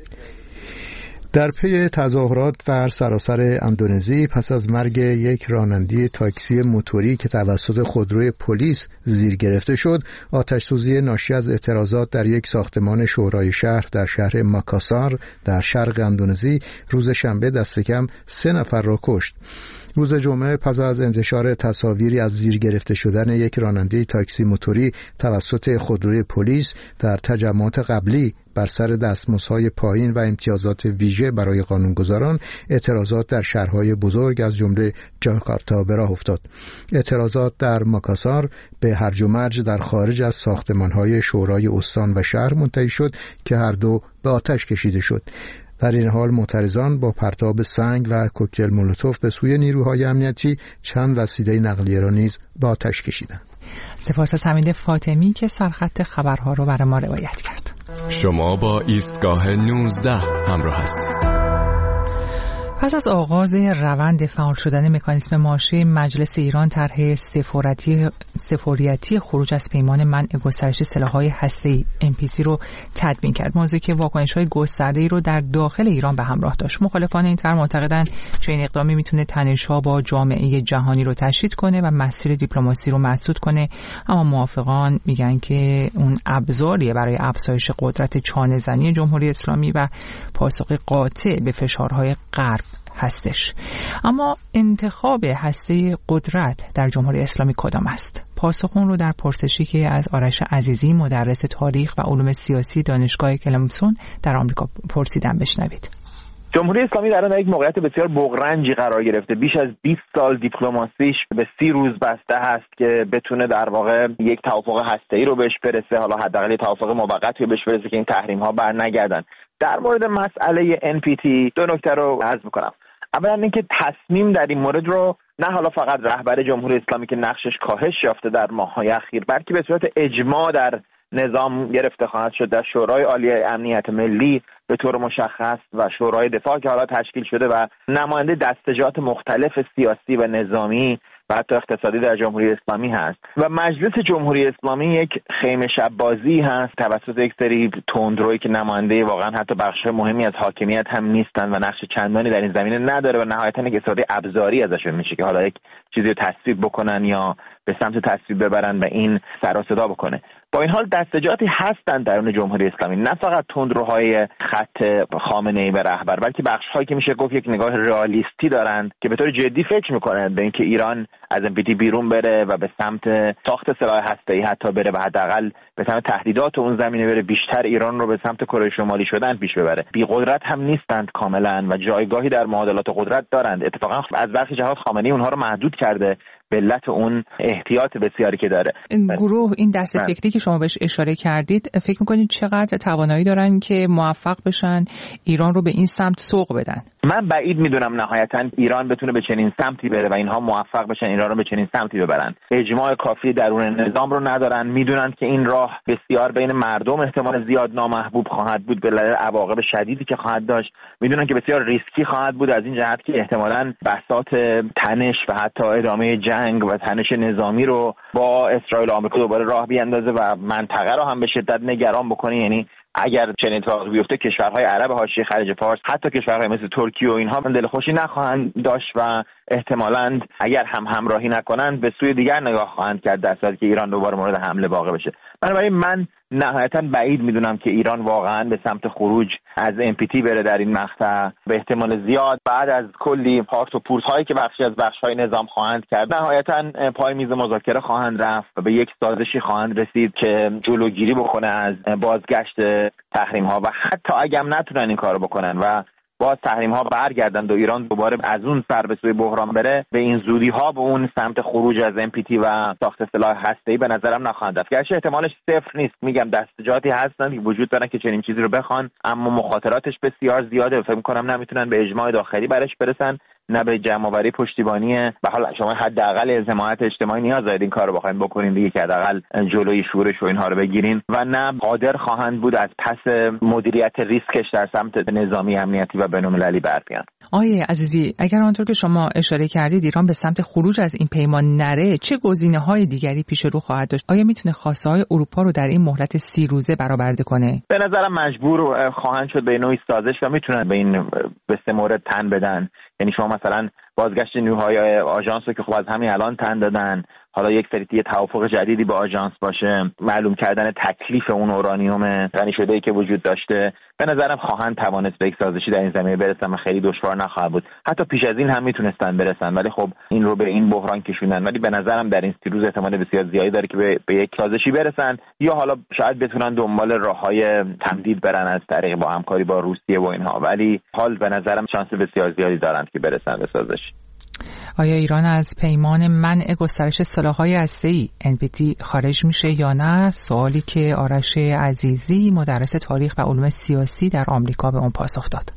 در پی تظاهرات در سراسر اندونزی پس از مرگ یک راننده تاکسی موتوری که توسط خودروی پلیس زیر گرفته شد، آتش‌سوزی ناشی از اعتراضات در یک ساختمان شورای شهر در شهر ماکاسار در شرق اندونزی روز شنبه دست کم سه نفر را کشت. روز جمعه پس از انتشار تصاویری از زیر گرفته شدن یک راننده تاکسی موتوری توسط خودروی پلیس در تجمعات قبلی بر سر دستمزدهای پایین و امتیازات ویژه برای قانونگذاران، اعتراضات در شهرهای بزرگ از جمله جاکارتا به راه افتاد. اعتراضات در ماکاسار به هرج و مرج در خارج از ساختمانهای شورای استان و شهر منتهی شد که هر دو به آتش کشیده شد. در این حال معترضان با پرتاب سنگ و کوکتل مولوتوف به سوی نیروهای امنیتی چند وسیله نقلیه را نیز به آتش کشیدند. سپاس از حمید فاطمی که سرخط خبرها را برای ما روایت کرد. شما با ایستگاه نوزده همراه هستید. پس از آغاز روند فعال شدن مکانیسم ماشه، مجلس ایران طرح سفارتی سفاریتی خروج از پیمان منع گسترش سلاح‌های هسته‌ای ام پی سی رو تدوین کرد. موضوعی که واکنش‌های گسترده‌ای رو در داخل ایران به همراه داشت. مخالفان این طرح معتقدند چنین اقدامی میتونه تنش‌ها با جامعه جهانی رو تشدید کنه و مسیر دیپلماسی رو مسدود کنه، اما موافقان میگن که اون ابزاریه برای افزایش قدرت چانه‌زنی جمهوری اسلامی و پاسخ قاطع به فشارهای غرب هستش. اما انتخاب هسته قدرت در جمهوری اسلامی کدام است؟ پاسخ اون رو در پرسشی که از آرش عزیزی مدرس تاریخ و علوم سیاسی دانشگاه کلمسون در آمریکا پرسیدم، بشنوید. جمهوری اسلامی در یک موقعیت بسیار بغرنجی قرار گرفته. بیش از بیست سال دیپلماسیش به سی روز بسته هست که بتونه در واقع یک توافق هسته‌ای رو بهش برسه، حالا حداقل توافق موقتی رو بهش برسه که این تحریم‌ها برنگردن. در مورد مسئله ان پی تی دو نکته رو عرض می‌کنم. اولا اینکه تصمیم در این مورد رو نه حالا فقط رهبر جمهوری اسلامی که نقشش کاهش یافته در ماه‌های اخیر، بلکه به صورت اجماع در نظام گرفته خواهد شد در شورای عالی امنیت ملی به طور مشخص و شورای دفاع که حالا تشکیل شده و نماینده دستجات مختلف سیاسی و نظامی و حتی اقتصادی در جمهوری اسلامی هست و مجلس جمهوری اسلامی یک خیمه شب بازی هست توسط یک سری تندرویی که نماینده واقعا حتی بخش مهمی از حاکمیت هم نیستن و نقش چندانی در این زمینه نداره و نهایتا یک استفاده ابزاری ازشون میشه که حالا یک چیزی رو تصویب بکنن یا به سمت تصویب ببرن و این سر و صدا بکنه. با این حال دستجاتی هستند درون جمهوری اسلامی، نه فقط تندروهای خط خامنه‌ای به رهبر، بلکه بخش‌هایی که میشه گفت یک نگاه رئالیستی دارند که به طور جدی فکر میکنند به اینکه ایران از ام پی تی بیرون بره و به سمت ساخت سلاح هسته‌ای حتی بره و حداقل به سمت تهدیدات اون زمینه بره، بیشتر ایران رو به سمت کره شمالی شدن پیش ببره. بی قدرت هم نیستند کاملا و جایگاهی در معادلات قدرت دارند. اتفاقا از برخی جهات خامنه‌ای اونها رو محدود کرده به علت اون احتیاط بسیاری که داره. این گروه، این دست من. فکری که شما بهش اشاره کردید، فکر میکنید چقدر توانایی دارن که موفق بشن ایران رو به این سمت سوق بدن؟ من بعید میدونم نهایتاً ایران بتونه به چنین سمتی بره و اینها موفق بشن ایران رو به چنین سمتی ببرن. اجماع کافی درون نظام رو ندارن، میدونن که این راه بسیار بین مردم احتمال زیاد نامحبوب خواهد بود به دلیل عواقب شدیدی که خواهد داشت، میدونن که بسیار ریسکی خواهد بود از این جهت که احتمالاً بساط تنش و حتی ادامه جنگ و تنش نظامی رو با اسرائیل و آمریکا دوباره راه بیاندازه و منطقه رو هم به شدت نگران بکنه. یعنی اگر چنین اتفاقی بیفته کشورهای عرب حاشیه خلیج فارس، حتی کشورهای مثل ترکیه و اینها من دلخوشی نخواهند داشت و احتمالاً اگر هم همراهی نکنند به سوی دیگر نگاه خواهند کرد در صورتی که ایران دوباره مورد حمله واقع بشه. بنابراین من نهایتاً بعید میدونم که ایران واقعاً به سمت خروج از ام پی تی بره در این مقطع. به احتمال زیاد بعد از کلی پارت و پورت هایی که بخشی از بخش‌های نظام خواهند کرد، نهایتاً پای میز مذاکره خواهند رفت و به یک سازشی خواهند رسید که جلوگیری بکنه از بازگشت تحریم ها و حتی اگه هم نتونن این کارو بکنن و باز تحریم ها برگردند و ایران دوباره از اون سر به سوی بحران بره، به این زودی ها به اون سمت خروج از ام پی تی و ساخت سلاح هسته‌ای به نظرم نخواهند رفت. گرچه احتمالش صفر نیست، میگم دستجاتی هستن که وجود دارن که چنین چیزی رو بخوان، اما مخاطراتش بسیار زیاده و فکر می‌کنم نمیتونن به اجماع داخلی برش برسن، نه به جمع‌آوری پشتیبانی. و حالا شما حداقل از حمایت اجتماعی نیاز دارید این کارو بخواید بکنین دیگه که حداقل جلوی شورش و اینها رو بگیرین و نه قادر خواهند بود از پس مدیریت ریسکش در سمت نظامی امنیتی و بین‌المللی بر بیان. آقای عزیزی، اگر آنطور که شما اشاره کردید ایران به سمت خروج از این پیمان نره، چه گزینه‌های دیگری پیش رو خواهد داشت؟ آیا میتونه خواسته‌های اروپا رو در این مهلت سی روزه برآورده کنه؟ به نظرم مجبور خواهند شد به نوعی سازش و میتونن به این به سه مورد تن بدن. یعنی شما مثلا بازگشت نیروهای آژانس رو که خب از همین الان تن دادن، حالا یک سری یه توافق جدیدی با آژانس باشه، معلوم کردن تکلیف اون اورانیوم غنی شده‌ای که وجود داشته، به نظرم خواهند توانست به یک سازشی در این زمینه برسن و خیلی دشوار نخواهد بود. حتی پیش از این هم میتونستن برسن، ولی خب این رو به این بحران کشوندن. ولی به نظرم در این سی روز احتمال بسیار زیادی داره که به, به یک سازشی برسن، یا حالا شاید بتونن دنبال راههای تمدید برن از طریق با همکاری با روسیه و اینها، ولی حال به نظرم شانس بسیار زیادی دارند که برسن به سازش. آیا ایران از پیمان منع گسترش سلاح‌های هسته‌ای ان پی تی خارج میشه یا نه؟ سوالی که آرش عزیزی مدرس تاریخ و علوم سیاسی در آمریکا به اون پاسخ داد.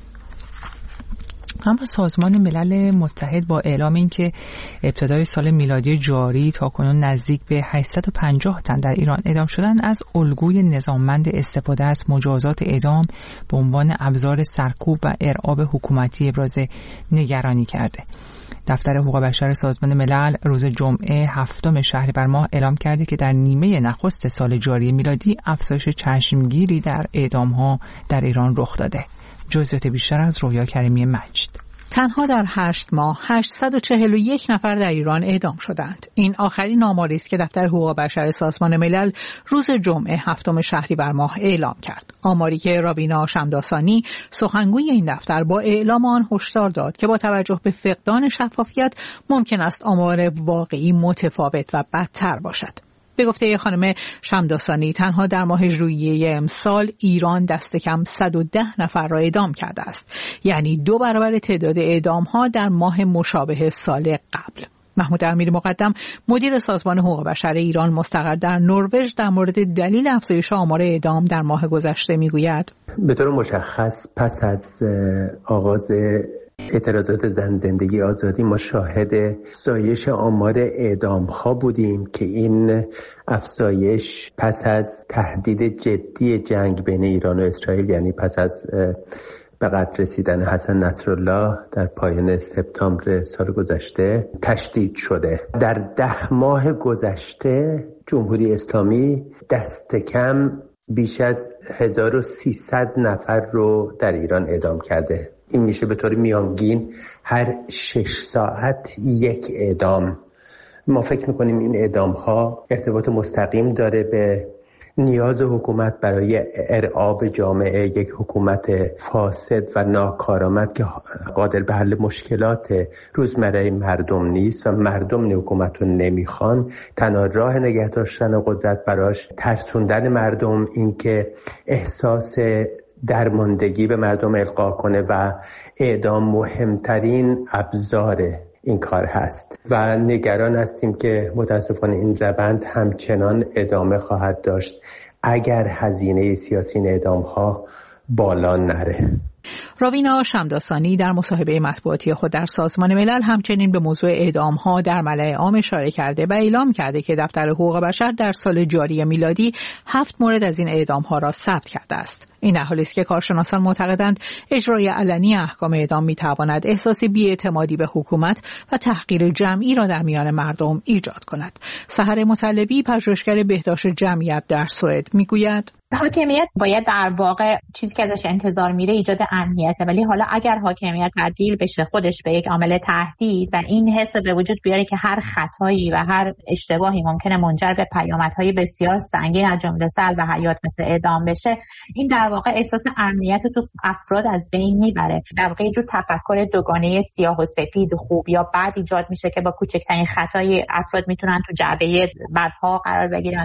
اما سازمان ملل متحد با اعلام اینکه ابتدای سال میلادی جاری تاکنون نزدیک به هشتصد و پنجاه تن در ایران اعدام شدن، از الگوی نظاممند استفاده از مجازات اعدام به عنوان ابزار سرکوب و ارعاب حکومتی ابراز نگرانی کرده. دفتر حقوق بشر سازمان ملل روز جمعه هفتم شهریور ماه اعلام کرده که در نیمه نخست سال جاری میلادی افزایش چشمگیری در اعدام‌ها در ایران رخ داده. جزئیات بیشتر از رویا کریمی مجد. تنها در هشت ماه هشتصد و چهل و یک نفر در ایران اعدام شدند. این آخرین آماری است که دفتر حقوق بشر سازمان ملل روز جمعه هفتم شهریور ماه اعلام کرد. آماری که رابینا شمداسانی سخنگوی این دفتر با اعلام آن هشدار داد که با توجه به فقدان شفافیت ممکن است آمار واقعی متفاوت و بدتر باشد. به گفته خانم شمداسانی تنها در ماه ژوئیه امسال ایران دست کم صد و ده نفر را اعدام کرده است، یعنی دو برابر تعداد اعدام ها در ماه مشابه سال قبل. محمود امیری مقدم مدیر سازمان حقوق بشر ایران مستقر در نروژ در مورد دلیل افزایش آمار اعدام در ماه گذشته میگوید: به طور مشخص پس از آغاز اعتراضات زن زندگی آزادی ما شاهد افزایش آمار اعدام ها بودیم که این افزایش پس از تهدید جدی جنگ بین ایران و اسرائیل، یعنی پس از به قتل رسیدن حسن نصرالله در پایان سپتامبر سال گذشته تشدید شده. در ده ماه گذشته جمهوری اسلامی دست کم بیش از هزار و سیصد نفر رو در ایران اعدام کرده. این میشه به طور میانگین هر شش ساعت یک اعدام. ما فکر میکنیم این اعدام ها ارتباط مستقیم داره به نیاز حکومت برای ارعاب جامعه، یک حکومت فاسد و ناکارآمد که قادر به حل مشکلات روزمره مردم نیست و مردم این حکومت رو نمیخوان. تنها راه نگه داشتن قدرت براش ترسوندن مردم، این که احساس درماندگی به مردم القا کنه و اعدام مهمترین ابزار این کار هست و نگران هستیم که متاسفانه این روند همچنان ادامه خواهد داشت اگر هزینه سیاسی این اعدام‌ها بالا نره. راوینا شمداسانی در مصاحبه مطبوعاتی خود در سازمان ملل همچنین به موضوع اعدام‌ها در ملأ عام اشاره کرده و اعلام کرده که دفتر حقوق بشر در سال جاری میلادی هفت مورد از این اعدام‌ها را ثبت کرده است. این در حالی است که کارشناسان معتقدند اجرای علنی احکام اعدام می‌تواند احساس بی‌اعتمادی به حکومت و تحقیر جمعی را در میان مردم ایجاد کند. سحر مطلبی، پژوهشگر بهداشت جمعیت در سوئد، می‌گوید حاکمیت باید در واقع چیزی که ازش انتظار میره ایجاد امنیته، ولی حالا اگر حاکمیت تبدیل بشه خودش به یک عامل تهدید و این حس به وجود بیاره که هر خطایی و هر اشتباهی ممکنه منجر به پیامدهای بسیار سنگین از جمله سلب حیات مثل اعدام بشه، این در واقع احساس امنیت تو افراد از بین میبره. در واقع یه جور تفکر دوگانه سیاه و سفید، خوب یا بد ایجاد میشه که با کوچکترین خطایی افراد میتونن تو جعبه بدها قرار بگیرن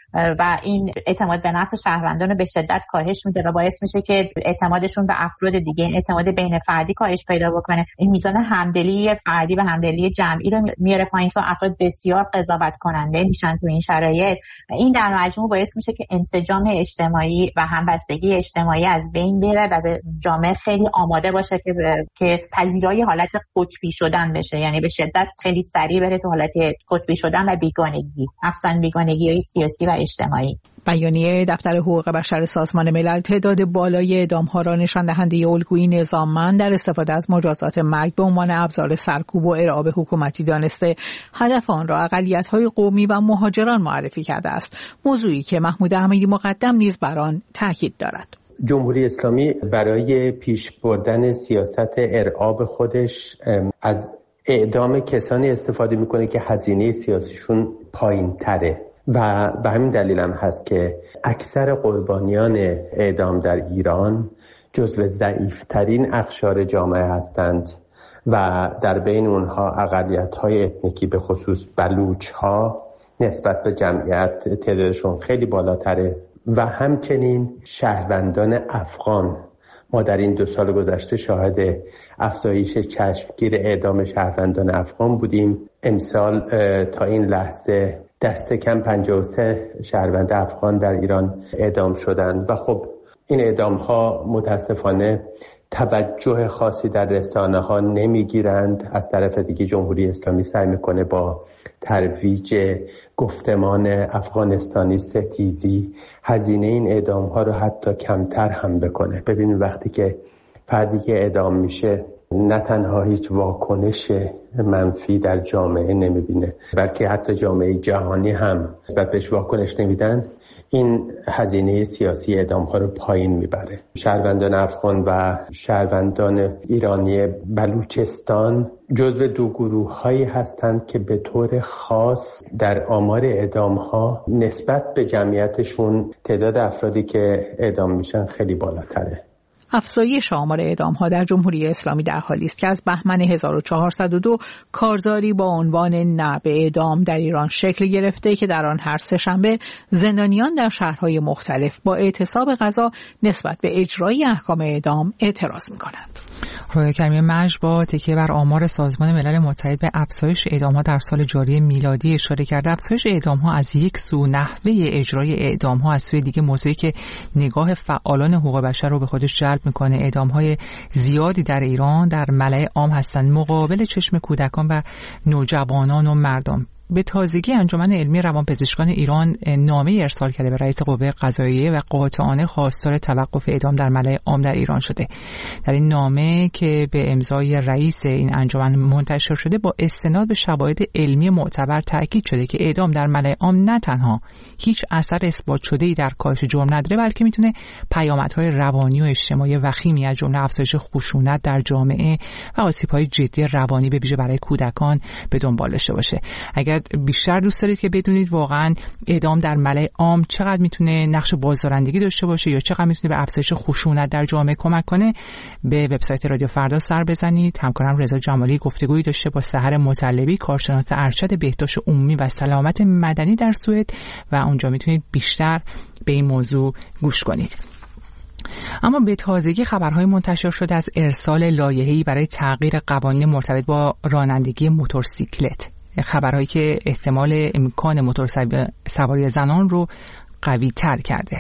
و این اعتماد به نفس شهروندان رو به شدت کاهش میده و باعث میشه که اعتمادشون به افراد دیگه، اعتماد بین فردی کاهش پیدا بکنه. این میزان همدلی فردی و همدلی جمعی رو میاره پایین و افراد بسیار قضاوت کننده میشن تو این شرایط. این در مجموع باعث میشه که انسجام اجتماعی و همبستگی اجتماعی از بین بره و به جامعه خیلی آماده باشه که ب... که پذیرای حالت قطبی شدن بشه، یعنی به شدت خیلی سریع بره تو حالت قطبی شدن و بیگانگی، افزایش بیگانگی‌های سیاسی و اجتماعی. بیانیه دفتر حقوق بشر سازمان ملل تعداد بالای اعدام‌ها را نشان دهنده الگویی نظاممند در استفاده از مجازات مرگ به عنوان ابزار سرکوب و ارعاب حکومتی دانسته هدف آن را اقلیت‌های قومی و مهاجران معرفی کرده است، موضوعی که محمود احمدی مقدم نیز بر آن تاکید دارد. جمهوری اسلامی برای پیش بردن سیاست ارعاب خودش از اعدام کسانی استفاده میکنه که هزینه سیاسیشون پایین تره و به همین دلیل هم هست که اکثر قربانیان اعدام در ایران جزو ضعیفترین اقشار جامعه هستند و در بین اونها اقلیت‌های اتنیکی به خصوص بلوچ‌ها نسبت به جمعیت تعدادشون خیلی بالاتره و همچنین شهروندان افغان. ما در این دو سال گذشته شاهد افزایش چشمگیر اعدام شهروندان افغان بودیم. امسال تا این لحظه دست کم پنجاه و سه شهروند افغان در ایران اعدام شدند و خب این اعدام ها متاسفانه توجه خاصی در رسانه ها نمیگیرند. از طرف دیگه جمهوری اسلامی سعی میکنه با ترویج گفتمان افغانستانی ستیزی هزینه این اعدام ها رو حتی کمتر هم بکنه. ببینید وقتی که فردی که اعدام میشه نه تنها هیچ واکنش منفی در جامعه نمیبینه بلکه حتی جامعه جهانی هم نسبت بهش واکنش نمیدن، این هزینه سیاسی اعدام ها رو پایین میبره. شهروندان افغان و شهروندان ایرانی بلوچستان جزو دو گروه هایی هستند که به طور خاص در آمار اعدام ها نسبت به جمعیتشون تعداد افرادی که اعدام میشن خیلی بالاتره. افزایش آمار اعدام‌ها در جمهوری اسلامی در حالی است که از بهمن هزار و چهارصد و دو کارزاری با عنوان نه به اعدام در ایران شکل گرفته که در آن هر سه‌شنبه زندانیان در شهرهای مختلف با اعتصاب قضا نسبت به اجرای احکام اعدام اعتراض می‌کنند. رویا کریمی مجد با تکیه بر آمار سازمان ملل متحد به افزایش اعدام‌ها در سال جاری میلادی اشاره کرده. افزایش اعدام‌ها از یک سو نحوه اجرای اعدام‌ها از سوی دیگه موضوعی که نگاه فعالان حقوق بشر رو به خودش جلب میکنه. اعدام‌های زیادی در ایران در ملأ عام هستند مقابل چشم کودکان و نوجوانان و مردم. به تازگی انجمن علمی روانپزشکان ایران نامه ارسال کرده به رئیس قوه قضاییه و قاطعانه خواستار توقف اعدام در ملأ عام در ایران شده. در این نامه که به امضای رئیس این انجمن منتشر شده با استناد به شواهد علمی معتبر تاکید شده که اعدام در ملأ عام نه تنها هیچ اثر اثبات شده‌ای در کاهش جرم نداره بلکه میتونه پیامدهای روانی و اجتماعی وخیمی از جمله افزایش خشونت در جامعه و آسیب‌های جدی روانی به ویژه برای کودکان به دنبال داشته باشه. اگر بیشتر دوست دارید که بدونید واقعا اعدام در ملأ عام چقدر میتونه نقش بازدارندگی داشته باشه یا چقدر میتونه به افزایش خشونت در جامعه کمک کنه، به وبسایت رادیو فردا سر بزنید. همکارم رضا جمالی گفتگویی داشته با سحر مطلبی، کارشناس ارشد بهداشت عمومی و سلامت مدنی در سوئد و اونجا میتونید بیشتر به این موضوع گوش کنید. اما به تازگی خبرهای منتشر شده از ارسال لایحه‌ای برای تغییر قوانین مرتبط با رانندگی موتورسیکلت، خبرهایی که احتمال امکان موتورسواری زنان رو قوی تر کرده.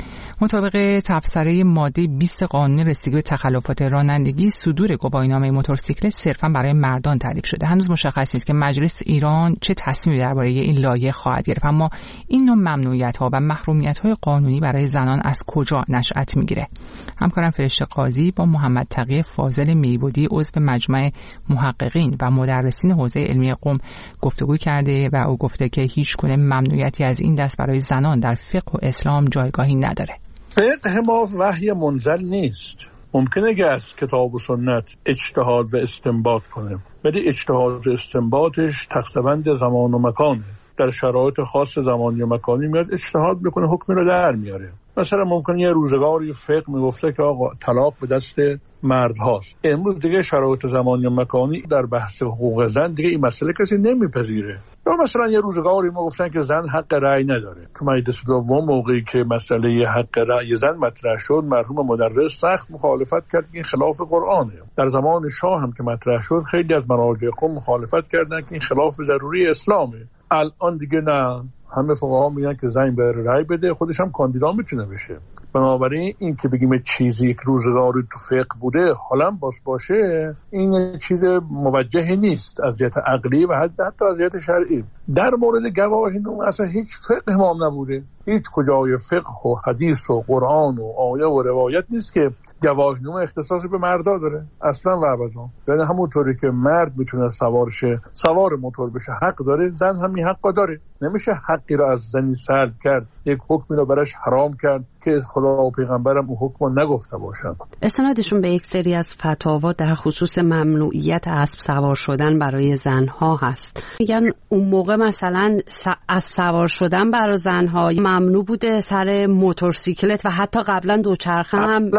مطابق تبصره ماده بیست قانون رسیدگی به تخلفات رانندگی، صدور گواهینامه موتورسیکلت صرفاً برای مردان تعریف شده. هنوز مشخص نیست که مجلس ایران چه تصمیمی درباره این لایحه خواهد گرفت، اما این نوع ممنوعیت‌ها و محرومیت‌های قانونی برای زنان از کجا نشأت می‌گیره؟ همکارم فرشته قاضی با محمد تقی فاضل میبودی عضو مجمع محققین و مدرسین حوزه علمی قم گفتگو کرده و او گفته که هیچگونه ممنوعیتی از این دست برای زنان در فقه و اسلام جایگاهی نداره. فقه ما وحی منزل نیست. ممکنه که از کتاب و سنت اجتهاد و استنباط کنه، ولی اجتهاد و استنباطش تختبند زمان و مکانه. در شرایط خاص زمانی و مکانی میاد اجتهاد میکنه، حکمی رو در میاره. مثلا ممکنه یه روزگاری فقه میگفته که آقا طلاق به دست مرد هاست. امروز دیگه شرایط زمانی و مکانی در بحث حقوق زن دیگه این مسئله کسی نمیپذیره. یا مثلا یه روزگاری ما گفتن که زن حق رأی نداره. تو مجلس دوم موقعی که مسئله حق رأی زن مطرح شد، مرحوم مدرس سخت مخالفت کرد که این خلاف قرآنه. در زمان شاه هم که مطرح شد خیلی از مراجع قم مخالفت کردن که این خلاف ضروری اسلامه. الان دیگه نه، همه فقها میگن که زن بره رأی بده، خودش هم کاندیدا میتونه بشه. بنابراین این که بگیم چیزی یک روزگاری تو فقه بوده حالا باز باشه، این چیز موجهی نیست از جهت عقلی و حتی از جهت شرعی. در مورد گواهینامه اصلا هیچ فقه ما نبوده. هیچ کجای فقه و حدیث و قرآن و آیه و روایت نیست که گواهینامه اختصاصی به مردا داره اصلا و ابدا. یعنی همونطوری که مرد میتونه سوار شه، سوار موتور بشه، حق داره، زن هم این حق داره. نمیشه حقی رو از زنی سلب کرد، یک حکمی رو براش حرام کرد که خدا و پیغمبرم اون حکم رو نگفته باشن. استنادشون به یک سری از فتاوا در خصوص ممنوعیت اسب سوار شدن برای زنها هست. میگن اون موقع مثلا از سوار شدن برای زنها ممنوع بوده، سر موتورسیکلت و حتی قبلا دوچرخه هم.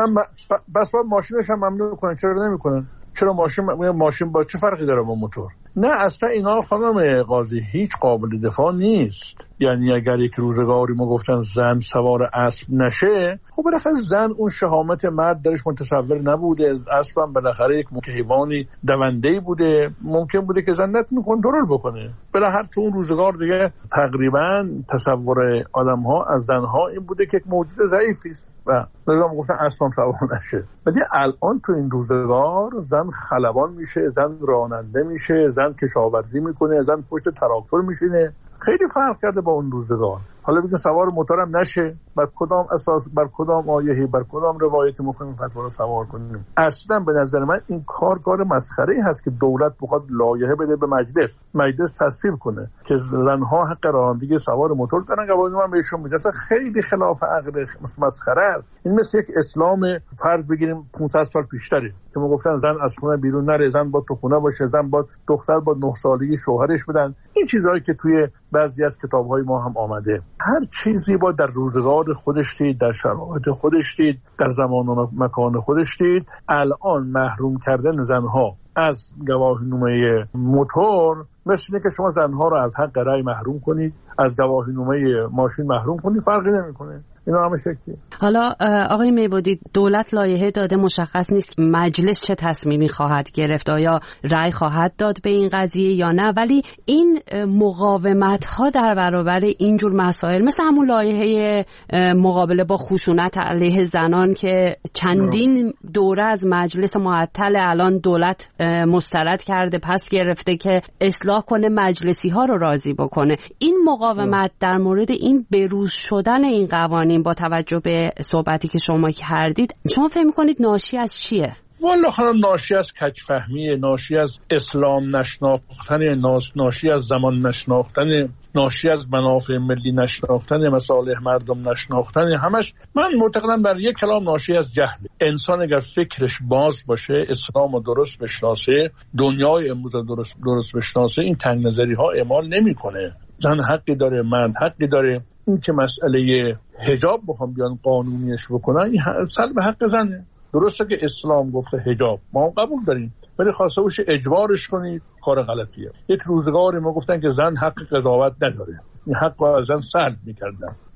بس باید ماشینش هم ممنوع کنن. چرا نمیکنن؟ چرا ماشین ماشین با چه فرقی داره با موتور؟ نه اصلا اینا خانم قاضی هیچ قابل دفاع نیست. یعنی اگر یک روزگاری ما گفتن زن سوار اسب نشه، خب بالاخره زن اون شهامت مرد درش متصور نبوده. اسب هم بالاخره یک حیوانی دونده‌ای بوده، ممکن بوده که زن نتونه کنترل بکنه. بالاخره تو اون روزگار دیگه تقریبا تصور آدم‌ها از زن‌ها این بوده که یک موجود ضعیفی است و لازم گفتن اسب هم سوار نشه. ولی الان تو این روزگار زن خلبان میشه، زن راننده میشه، زن کشاورزی میکنه، زن پشت تراکتور میشینه. خیلی فرق کرده با اون روزگار. حالا بگیم سوار موتورم نشه، بر کدام اساس، بر کدام آیهی، بر کدام روایتی میخوایم فتوا رو سوار کنیم؟ اصلا به نظر من این کار کار مسخره‌ای هست که دولت بخواد لایحه بده به مجلس، مجلس تصویب کنه که زنها حق رانندگی سوار موتور دارن. قوانین هم بهشون میده. اصلا خیلی خلاف عقل، مسخره است. این مثل یک اسلام فرض بگیریم پانصد سال پیشتره که میگفتن زن از خونه بیرون نره، زن با تو خونه باشه، زن با دختر با نه سالگی شوهرش بدن. این چیزایی که توی بعضی از کتاب‌های ما هم آمده. هر چیزی با در روزگار خودش دید، در شرایط خودش دید، در زمان و مکان خودش دید. الان محروم کردن زنها از گواهینامه موتور مثل اینه که شما زنها رو از حق رأی محروم کنید، از گواهینامه ماشین محروم کنید، فرقی نمی‌کنه. اینا همه شکلی. حالا آقای میبودی دولت لایحه داده، مشخص نیست که مجلس چه تصمیمی خواهد گرفت، آیا رأی خواهد داد به این قضیه یا نه، ولی این مقاومت ها در برابر اینجور مسائل مثل همون لایحه مقابله با خشونت علیه زنان که چندین دوره از مجلس معطل، الان دولت مسترد کرده، پس گرفته که اصلاح کنه، مجلسی ها رو راضی بکنه. این مقاومت در مورد این بروز شدن این قوانین با توجه به صحبتی که شما کردید، شما فکر می‌کنید ناشی از چیه؟ والا خانم ناشی از کج‌فهمی، ناشی از اسلام نشناختن، ناشی از زمان نشناختن، ناشی از منافع ملی نشناختن، مصالح مردم نشناختن، همش من معتقدم بر یک کلام ناشی از جهل. انسان اگر فکرش باز باشه، اسلام رو درست بشناسه، دنیای امروز رو درست درست بشناسه، این تنگ نظری ها اعمال نمیکنه. زن حقی داره، مرد حقی داره. این که مسئله حجاب بخوام بیان قانونیش بکنن، این سلب حق زنه. درسته که اسلام گفته حجاب، ما هم قبول داریم، ولی خواسته باشه اجبارش کنید، کار غلطیه. یک روزگاری ما گفتن که زن حق قضاوت نداره، این حق رو از زن سلب میکردن.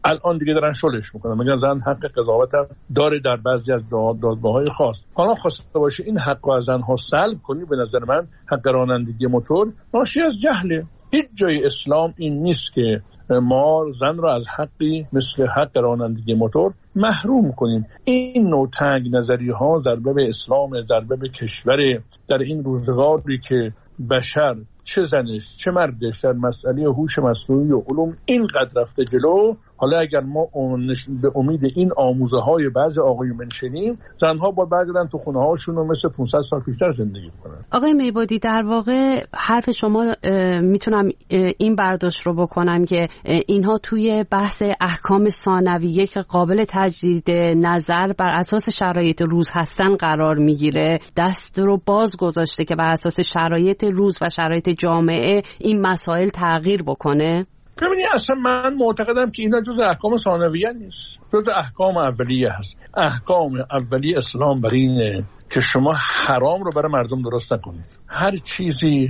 الان دیگه دارن شلش میکنن، میگن زن حق قضاوت هم داره در بعضی از دادگاه‌های خاص. حالا خواسته باشه این حق رو از زنها سلب کنی، به نظر من حق رانندگی موتور ناشی از جهله. هیچ جای اسلام این نیست که ما زن را از حقی مثل حق رانندگی موتور محروم کنیم. این نوع تنگ نظری ها ضربه به اسلام، ضربه به کشور در این روزگاری که بشر چه زنش چه مردش در مسئله هوش مصنوعی و علوم اینقدر رفته جلو. حالا اگر ما به امید این آموزه های بعضی آقایون بنشینیم، زنها با برگردن تو خونه هاشون و مثل پانصد سال پیشتر زندگی کنن. آقای میبودی، در واقع حرف شما میتونم این برداشت رو بکنم که اینها توی بحث احکام ثانویه که قابل تجدید نظر بر اساس شرایط روز هستن قرار میگیره، دست رو باز گذاشته که بر اساس شرایط روز و شرایط جامعه این مسائل تغییر بکنه. ببینید اصلا من معتقدم که اینا جز احکام ثانویه نیست، جز احکام اولیه هست. احکام اولیه اسلام برای اینه که شما حرام رو برای مردم درست نکنید. هر چیزی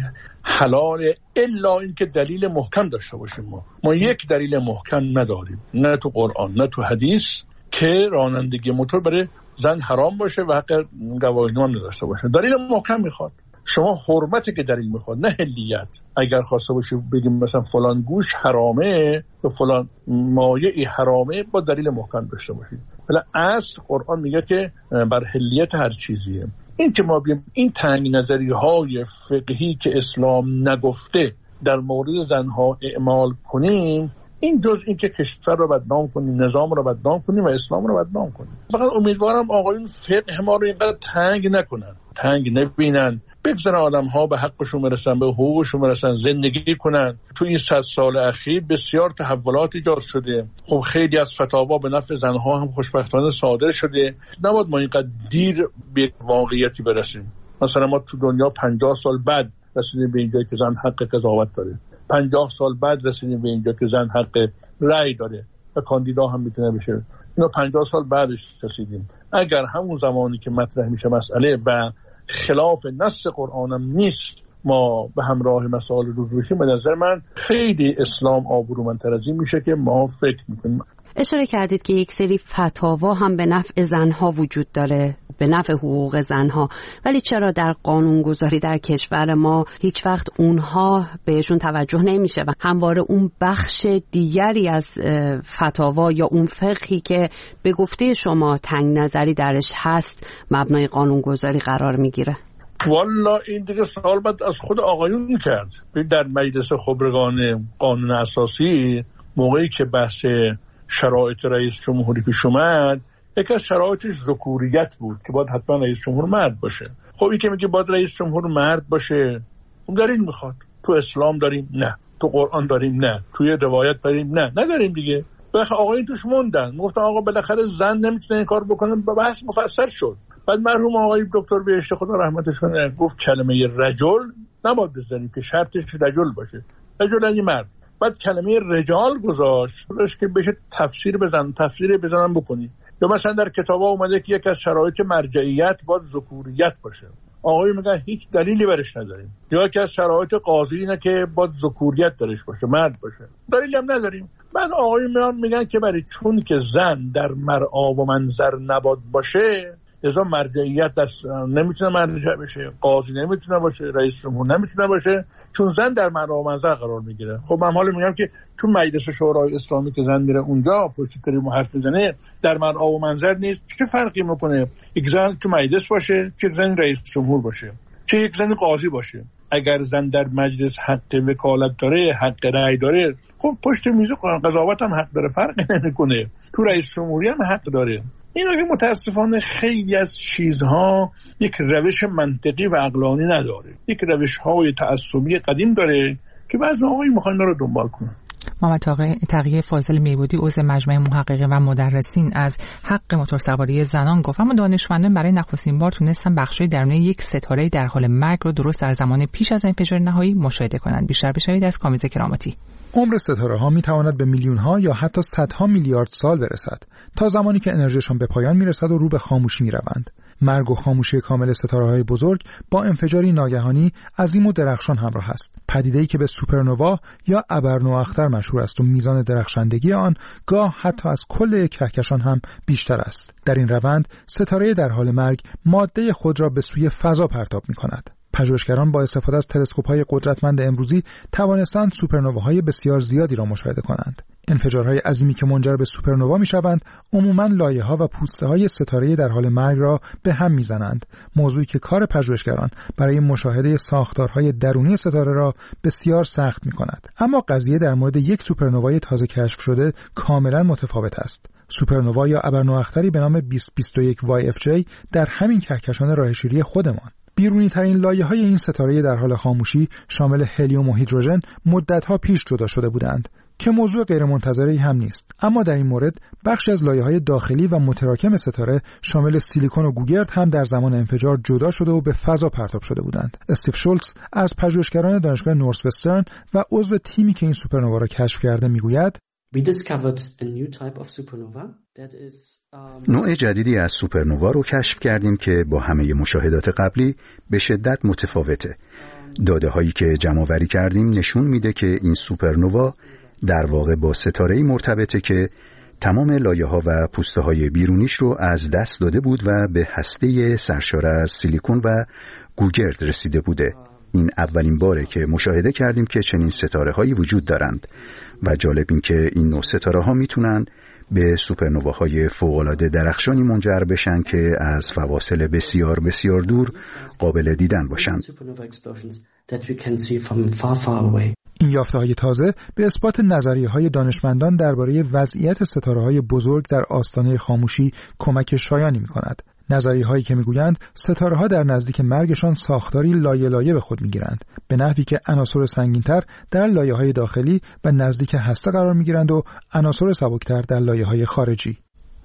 حلاله الا اینکه دلیل محکم داشته باشیم. ما ما یک دلیل محکم نداریم، نه تو قرآن نه تو حدیث، که رانندگی موتور برای زن حرام باشه و حق گواهینامه هم نداشته باشه. دلیل محکم میخواد. شما حرمتی که دلیل میخواد، نه حلیت. اگر خواسته باشی بگیم مثلا فلان گوش حرامه و فلان مایعی حرامه، با دلیل محکم داشته باشید. ولی اصل قرآن میگه که بر حلیت هر چیزیه. این که ما بیم این تنگ نظری های فقهی که اسلام نگفته در مورد زنها اعمال کنیم، این جز این که کشور رو بدنام کنیم، نظام رو بدنام کنیم و اسلام رو بدنام کنیم. فقط امیدوارم آقایون فقه ما رو اینقدر تنگ نکنن، تنگ نبینن، بگذارن آدم ها به حقشون برسن، به حقوقشون برسن، زندگی کنن. تو این صد سال اخیر بسیار تحولات ایجاد شده. خب خیلی از فتاوا به نفع زنها هم خوشبختانه صادر شده. نباید ما اینقدر دیر به واقعیتی برسیم. مثلا ما تو دنیا پنجاه سال بعد رسیدیم به اینجا که زن حق قضاوت داره، پنجاه سال بعد رسیدیم به اینجا که زن حق رأی داره و کاندیدا هم میتونه بشه. اینا پنجاه سال بعدش رسیدیم. اگر همون زمانی که مطرح میشه مسئله و خلاف نص قرآنم نیست ما به همراه مسائل روز بشیم، به نظر من خیلی اسلام آبرومندتر از این میشه که ما فکر میکنیم. اشاره کردید که یک سری فتاوا هم به نفع زنها وجود داره، به نفع حقوق زنها، ولی چرا در قانونگذاری در کشور ما هیچ وقت اونها بهشون توجه نمیشه و همواره اون بخش دیگری از فتاوا یا اون فقهی که به گفته شما تنگ نظری درش هست مبنای قانونگذاری قرار میگیره؟ والا این دیگه سوال باید از خود آقایون کرد. در مجلس خبرگان قانون اساسی موقعی که بحث شرایط رئیس جمهوری پیش اومد، یکی از شرایطش ذکوریت بود که باید حتما رئیس جمهور مرد باشه. خب این که میگه باید رئیس جمهور مرد باشه، اون دلیل میخواد. تو اسلام داریم؟ نه. تو قرآن داریم؟ نه. توی روایت داریم؟ نه. نداریم دیگه. بالاخره آقایون توش موندن، گفتن آقا بالاخره زن نمیتونه این کار بکنه. بحث مفصل شد. بعد مرحوم آقای دکتر بهشت خدا رحمتش کنه گفت کلمه رجل نباید بزنیم که شرطش رجل باشه. رجل یعنی مرد. بعد کلمه رجال گذاشت که بشه تفسیر بزن، تفسیر بزنن بکنی. یا مثلا در کتابا اومده که یک از شرایط مرجعیت باید ذکوریت باشه. آقای میگن هیچ دلیلی برش نداریم. یا که از شرایط قاضی اینه که باید ذکوریت درش باشه، مرد باشه. دلیلی هم نداریم. بعد آقای میان میگن که برای چون که زن در مرعا و منظر نباید باشه، لذا مرجعیت دست نمیتونه مرجع بشه، قاضی نمیتونه باشه، رئیس جمهور نمیتونه باشه، چون زن در مرعا و منظر قرار میگیره. خب من حالا میگم که تو مجلس شورای اسلامی که زن میره اونجا پشت تریبون حرف میزنه در مرعا و منظر نیست، چه فرقی میکنه یک زن تو مجلس باشه، چه یک زن رئیس جمهور باشه، چه یک زن قاضی باشه؟ اگر زن در مجلس حق وکالت داره، حق رأی داره، خب پشت میز قضاوت هم حق داره، فرق نمیکنه. تو رئیس جمهوری هم حق داره. این که متاسفانه خیلی از چیزها یک روش منطقی و عقلانی نداره، یک روش‌های تعصبی قدیم داره که بعضی آقایی میخوان رو دنبال کنن. محمد تقی فاضل میبودی عضو مجمع محققین و مدرسین از حق موتورسواری زنان گفت اما دانشمندان برای نخستین بار تونستن بخشی درون یک ستاره در حال مرگ رو درست در زمان پیش از انفجار نهایی مشاهده کنند. بیشتر بشنوید از کامیز کراماتی. عمر ستاره‌ها می‌تواند به میلیون‌ها یا حتی صدها میلیارد سال برسد تا زمانی که انرژیشان به پایان می‌رسد و رو به خاموشی می‌روند. مرگ و خاموشی کامل ستاره‌های بزرگ با انفجاری ناگهانی عظیم و درخشان همراه است. پدیده‌ای که به سوپرنوا یا ابرنواختر مشهور است و میزان درخشندگی آن گاه حتی از کل کهکشان هم بیشتر است. در این روند ستاره در حال مرگ ماده خود را به سوی فضا پرتاب می‌کند. پژوهشگران با استفاده از تلسکوپ‌های قدرتمند امروزی توانستند سوپرنواهای بسیار زیادی را مشاهده کنند. انفجارهای عظیمی که منجر به سوپرنوا می‌شوند، عموماً لایه‌ها و پوسته‌های ستاره در حال مرگ را به هم می‌زنند، موضوعی که کار پژوهشگران برای مشاهده ساختارهای درونی ستاره را بسیار سخت می‌کند. اما قضیه در مورد یک سوپرنوای تازه کشف شده کاملاً متفاوت است. سوپرنوا یا ابرنواختری به نام بیست بیست و یک وای اف جی در همین کهکشان راهشیری خودمان. بیرونی ترین لایه های این ستاره در حال خاموشی شامل هلیوم و هیدروژن مدتها پیش جدا شده بودند که موضوع غیرمنتظره‌ای هم نیست. اما در این مورد بخشی از لایه‌های داخلی و متراکم ستاره شامل سیلیکون و گوگرد هم در زمان انفجار جدا شده و به فضا پرتاب شده بودند. استیو شولتز از پژوهشگران دانشگاه نورث وسترن و عضو تیمی که این سوپرنوا را کشف کرده میگوید: نوع جدیدی از سوپرنوا رو کشف کردیم که با همه مشاهدات قبلی به شدت متفاوته. داده هایی که جمع‌آوری کردیم نشون میده که این سوپرنوا در واقع با ستاره‌ای مرتبطه که تمام لایه‌ها و پوسته‌های بیرونیش رو از دست داده بود و به هسته سرشار از سیلیکون و گوگرد رسیده بوده. این اولین باره که مشاهده کردیم که چنین ستاره‌هایی وجود دارند و جالب این که این نوع ستاره‌ها میتونن به سوپرنواهای فوق‌العاده درخشانی منجر بشن که از فواصل بسیار بسیار دور قابل دیدن باشند. این یافته‌های تازه به اثبات نظریه‌های دانشمندان درباره وضعیت ستاره‌های بزرگ در آستانه خاموشی کمک شایانی می‌کند. نظریه‌هایی که می‌گویند ستاره‌ها در نزدیک مرگشان ساختاری لایه لایه به خود می‌گیرند، به نحوی که عناصر سنگین‌تر در لایه‌های داخلی و نزدیک هسته قرار می‌گیرند و عناصر سبکتر در لایه‌های خارجی.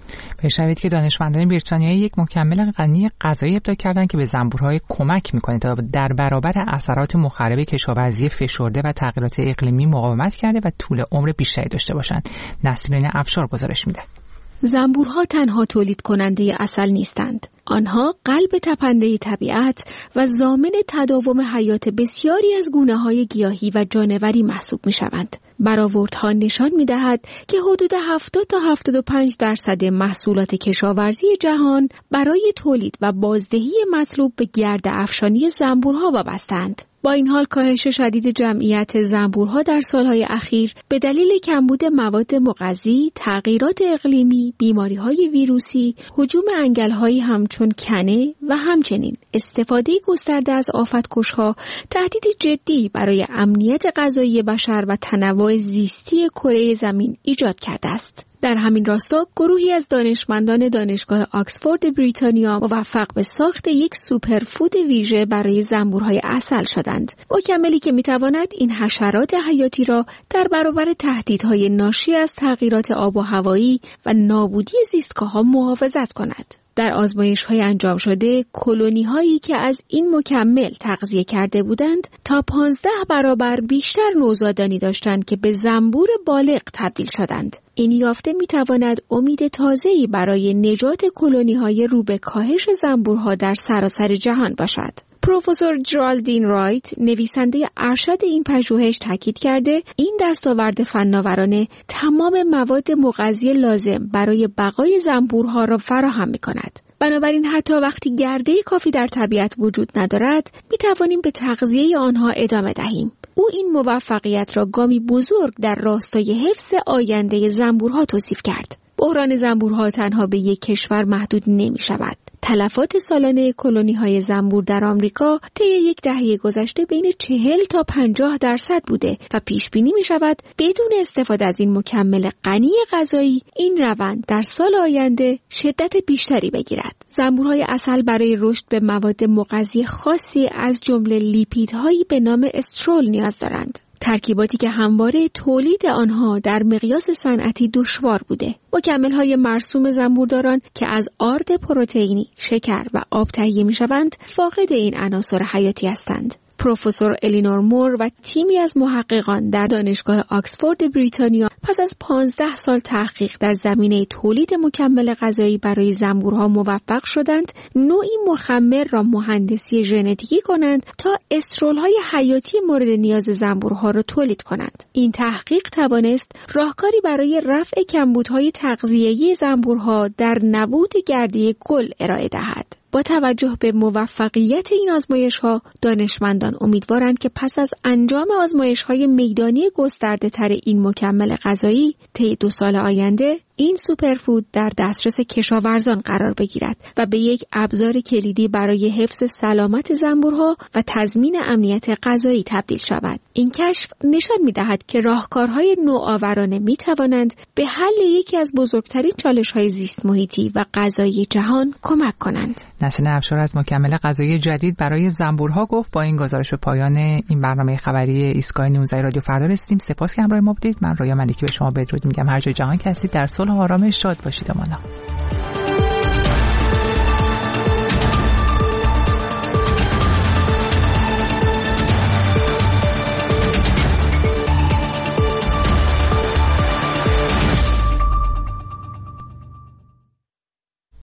بشنوید که دانشمندان بریتانیایی یک مکمل غنی غذایی ابداع کردند که به زنبورهای کمک می‌کند تا در برابر اثرات مخرب کشاورزی فشرده و تغییرات اقلیمی مقاومت کرده و طول عمر بیشتری داشته باشند. نسرین افشار گزارش میده. زنبورها تنها تولید کننده عسل نیستند. آنها قلب تپنده طبیعت و ضامن تداوم حیات بسیاری از گونه‌های گیاهی و جانوری محسوب می‌شوند. برآوردها نشان می‌دهد که حدود هفتاد تا هفتاد و پنج درصد محصولات کشاورزی جهان برای تولید و بازدهی مطلوب به گرد افشانی زنبورها وابسته‌اند. با این حال کاهش شدید جمعیت زنبورها در سالهای اخیر به دلیل کمبود مواد مغذی، تغییرات اقلیمی، بیماری‌های ویروسی، هجوم انگل‌هایی همچون کنه و همچنین استفاده گسترده از آفت‌کش‌ها تهدیدی جدی برای امنیت غذایی بشر و تنوع زیستی کره زمین ایجاد کرده است. در همین راستا گروهی از دانشمندان دانشگاه آکسفورد بریتانیا موفق به ساخت یک سوپرفود ویژه برای زنبورهای عسل شدند. مکملی که میتواند این حشرات حیاتی را در برابر تهدیدهای ناشی از تغییرات آب و هوایی و نابودی زیستگاه‌ها محافظت کند. در آزمایش‌های انجام شده، کلونی‌هایی که از این مکمل تغذیه کرده بودند تا پانزده برابر بیشتر نوزادانی داشتند که به زنبور بالغ تبدیل شدند. این یافته می‌تواند امید تازه‌ای برای نجات کلونی‌های رو به کاهش زنبورها در سراسر جهان باشد. پروفسور جرالدین رایت، نویسنده ارشد این پژوهش، تاکید کرده این دستاورد فناورانه تمام مواد مغذی لازم برای بقای زنبورها را فراهم می‌کند. بنابراین حتی وقتی گرده کافی در طبیعت وجود ندارد، می‌توانیم به تغذیه آنها ادامه دهیم. او این موفقیت را گامی بزرگ در راستای حفظ آینده زنبورها توصیف کرد. بحران زنبورها تنها به یک کشور محدود نمی شود. تلفات سالانه کلونی‌های زنبور در آمریکا طی یک دهه گذشته بین چهل تا پنجاه درصد بوده و پیش بینی می شود بدون استفاده از این مکمل غنی غذایی این روند در سال آینده شدت بیشتری بگیرد. زنبورهای عسل برای رشد به مواد مغذی خاصی از جمله لیپیدهایی به نام استرول نیاز دارند. ترکیباتی که همواره تولید آنها در مقیاس صنعتی دشوار بوده. مکمل‌های مرسوم زنبورداران که از آرد پروتئینی، شکر و آب تهیه می‌شوند، فاقد این عناصر حیاتی هستند. پروفسور الینور مور و تیمی از محققان در دانشگاه آکسفورد بریتانیا پس از پانزده سال تحقیق در زمینه تولید مکمل غذایی برای زنبورها موفق شدند نوعی مخمر را مهندسی ژنتیکی کنند تا استرول‌های حیاتی مورد نیاز زنبورها را تولید کنند. این تحقیق توانست راهکاری برای رفع کمبودهای تغذیه‌ای زنبورها در نبود گردی کل ارائه دهد. با توجه به موفقیت این آزمایش‌ها، دانشمندان امیدوارند که پس از انجام آزمایش‌های میدانی گسترده‌تر این مکمل غذایی، طی دو سال آینده این سوپرفود در دسترس کشاورزان قرار بگیرد و به یک ابزار کلیدی برای حفظ سلامت زنبورها و تضمین امنیت غذایی تبدیل شود. این کشف نشان می‌دهد که راهکارهای نوآورانه می‌توانند به حل یکی از بزرگترین چالش‌های زیست محیطی و غذایی جهان کمک کنند. نسرین افشار از مکمل غذایی جدید برای زنبورها گفت. با این گزارش به پایان این برنامه خبری ایستگاه نوزده رادیو فردا رسیدیم. سپاس که همراه ما بودید. من رویا ملکی به شما بدرود میگم. هر جای جهان که هستید در صلح و آرامش شاد باشید. امانا.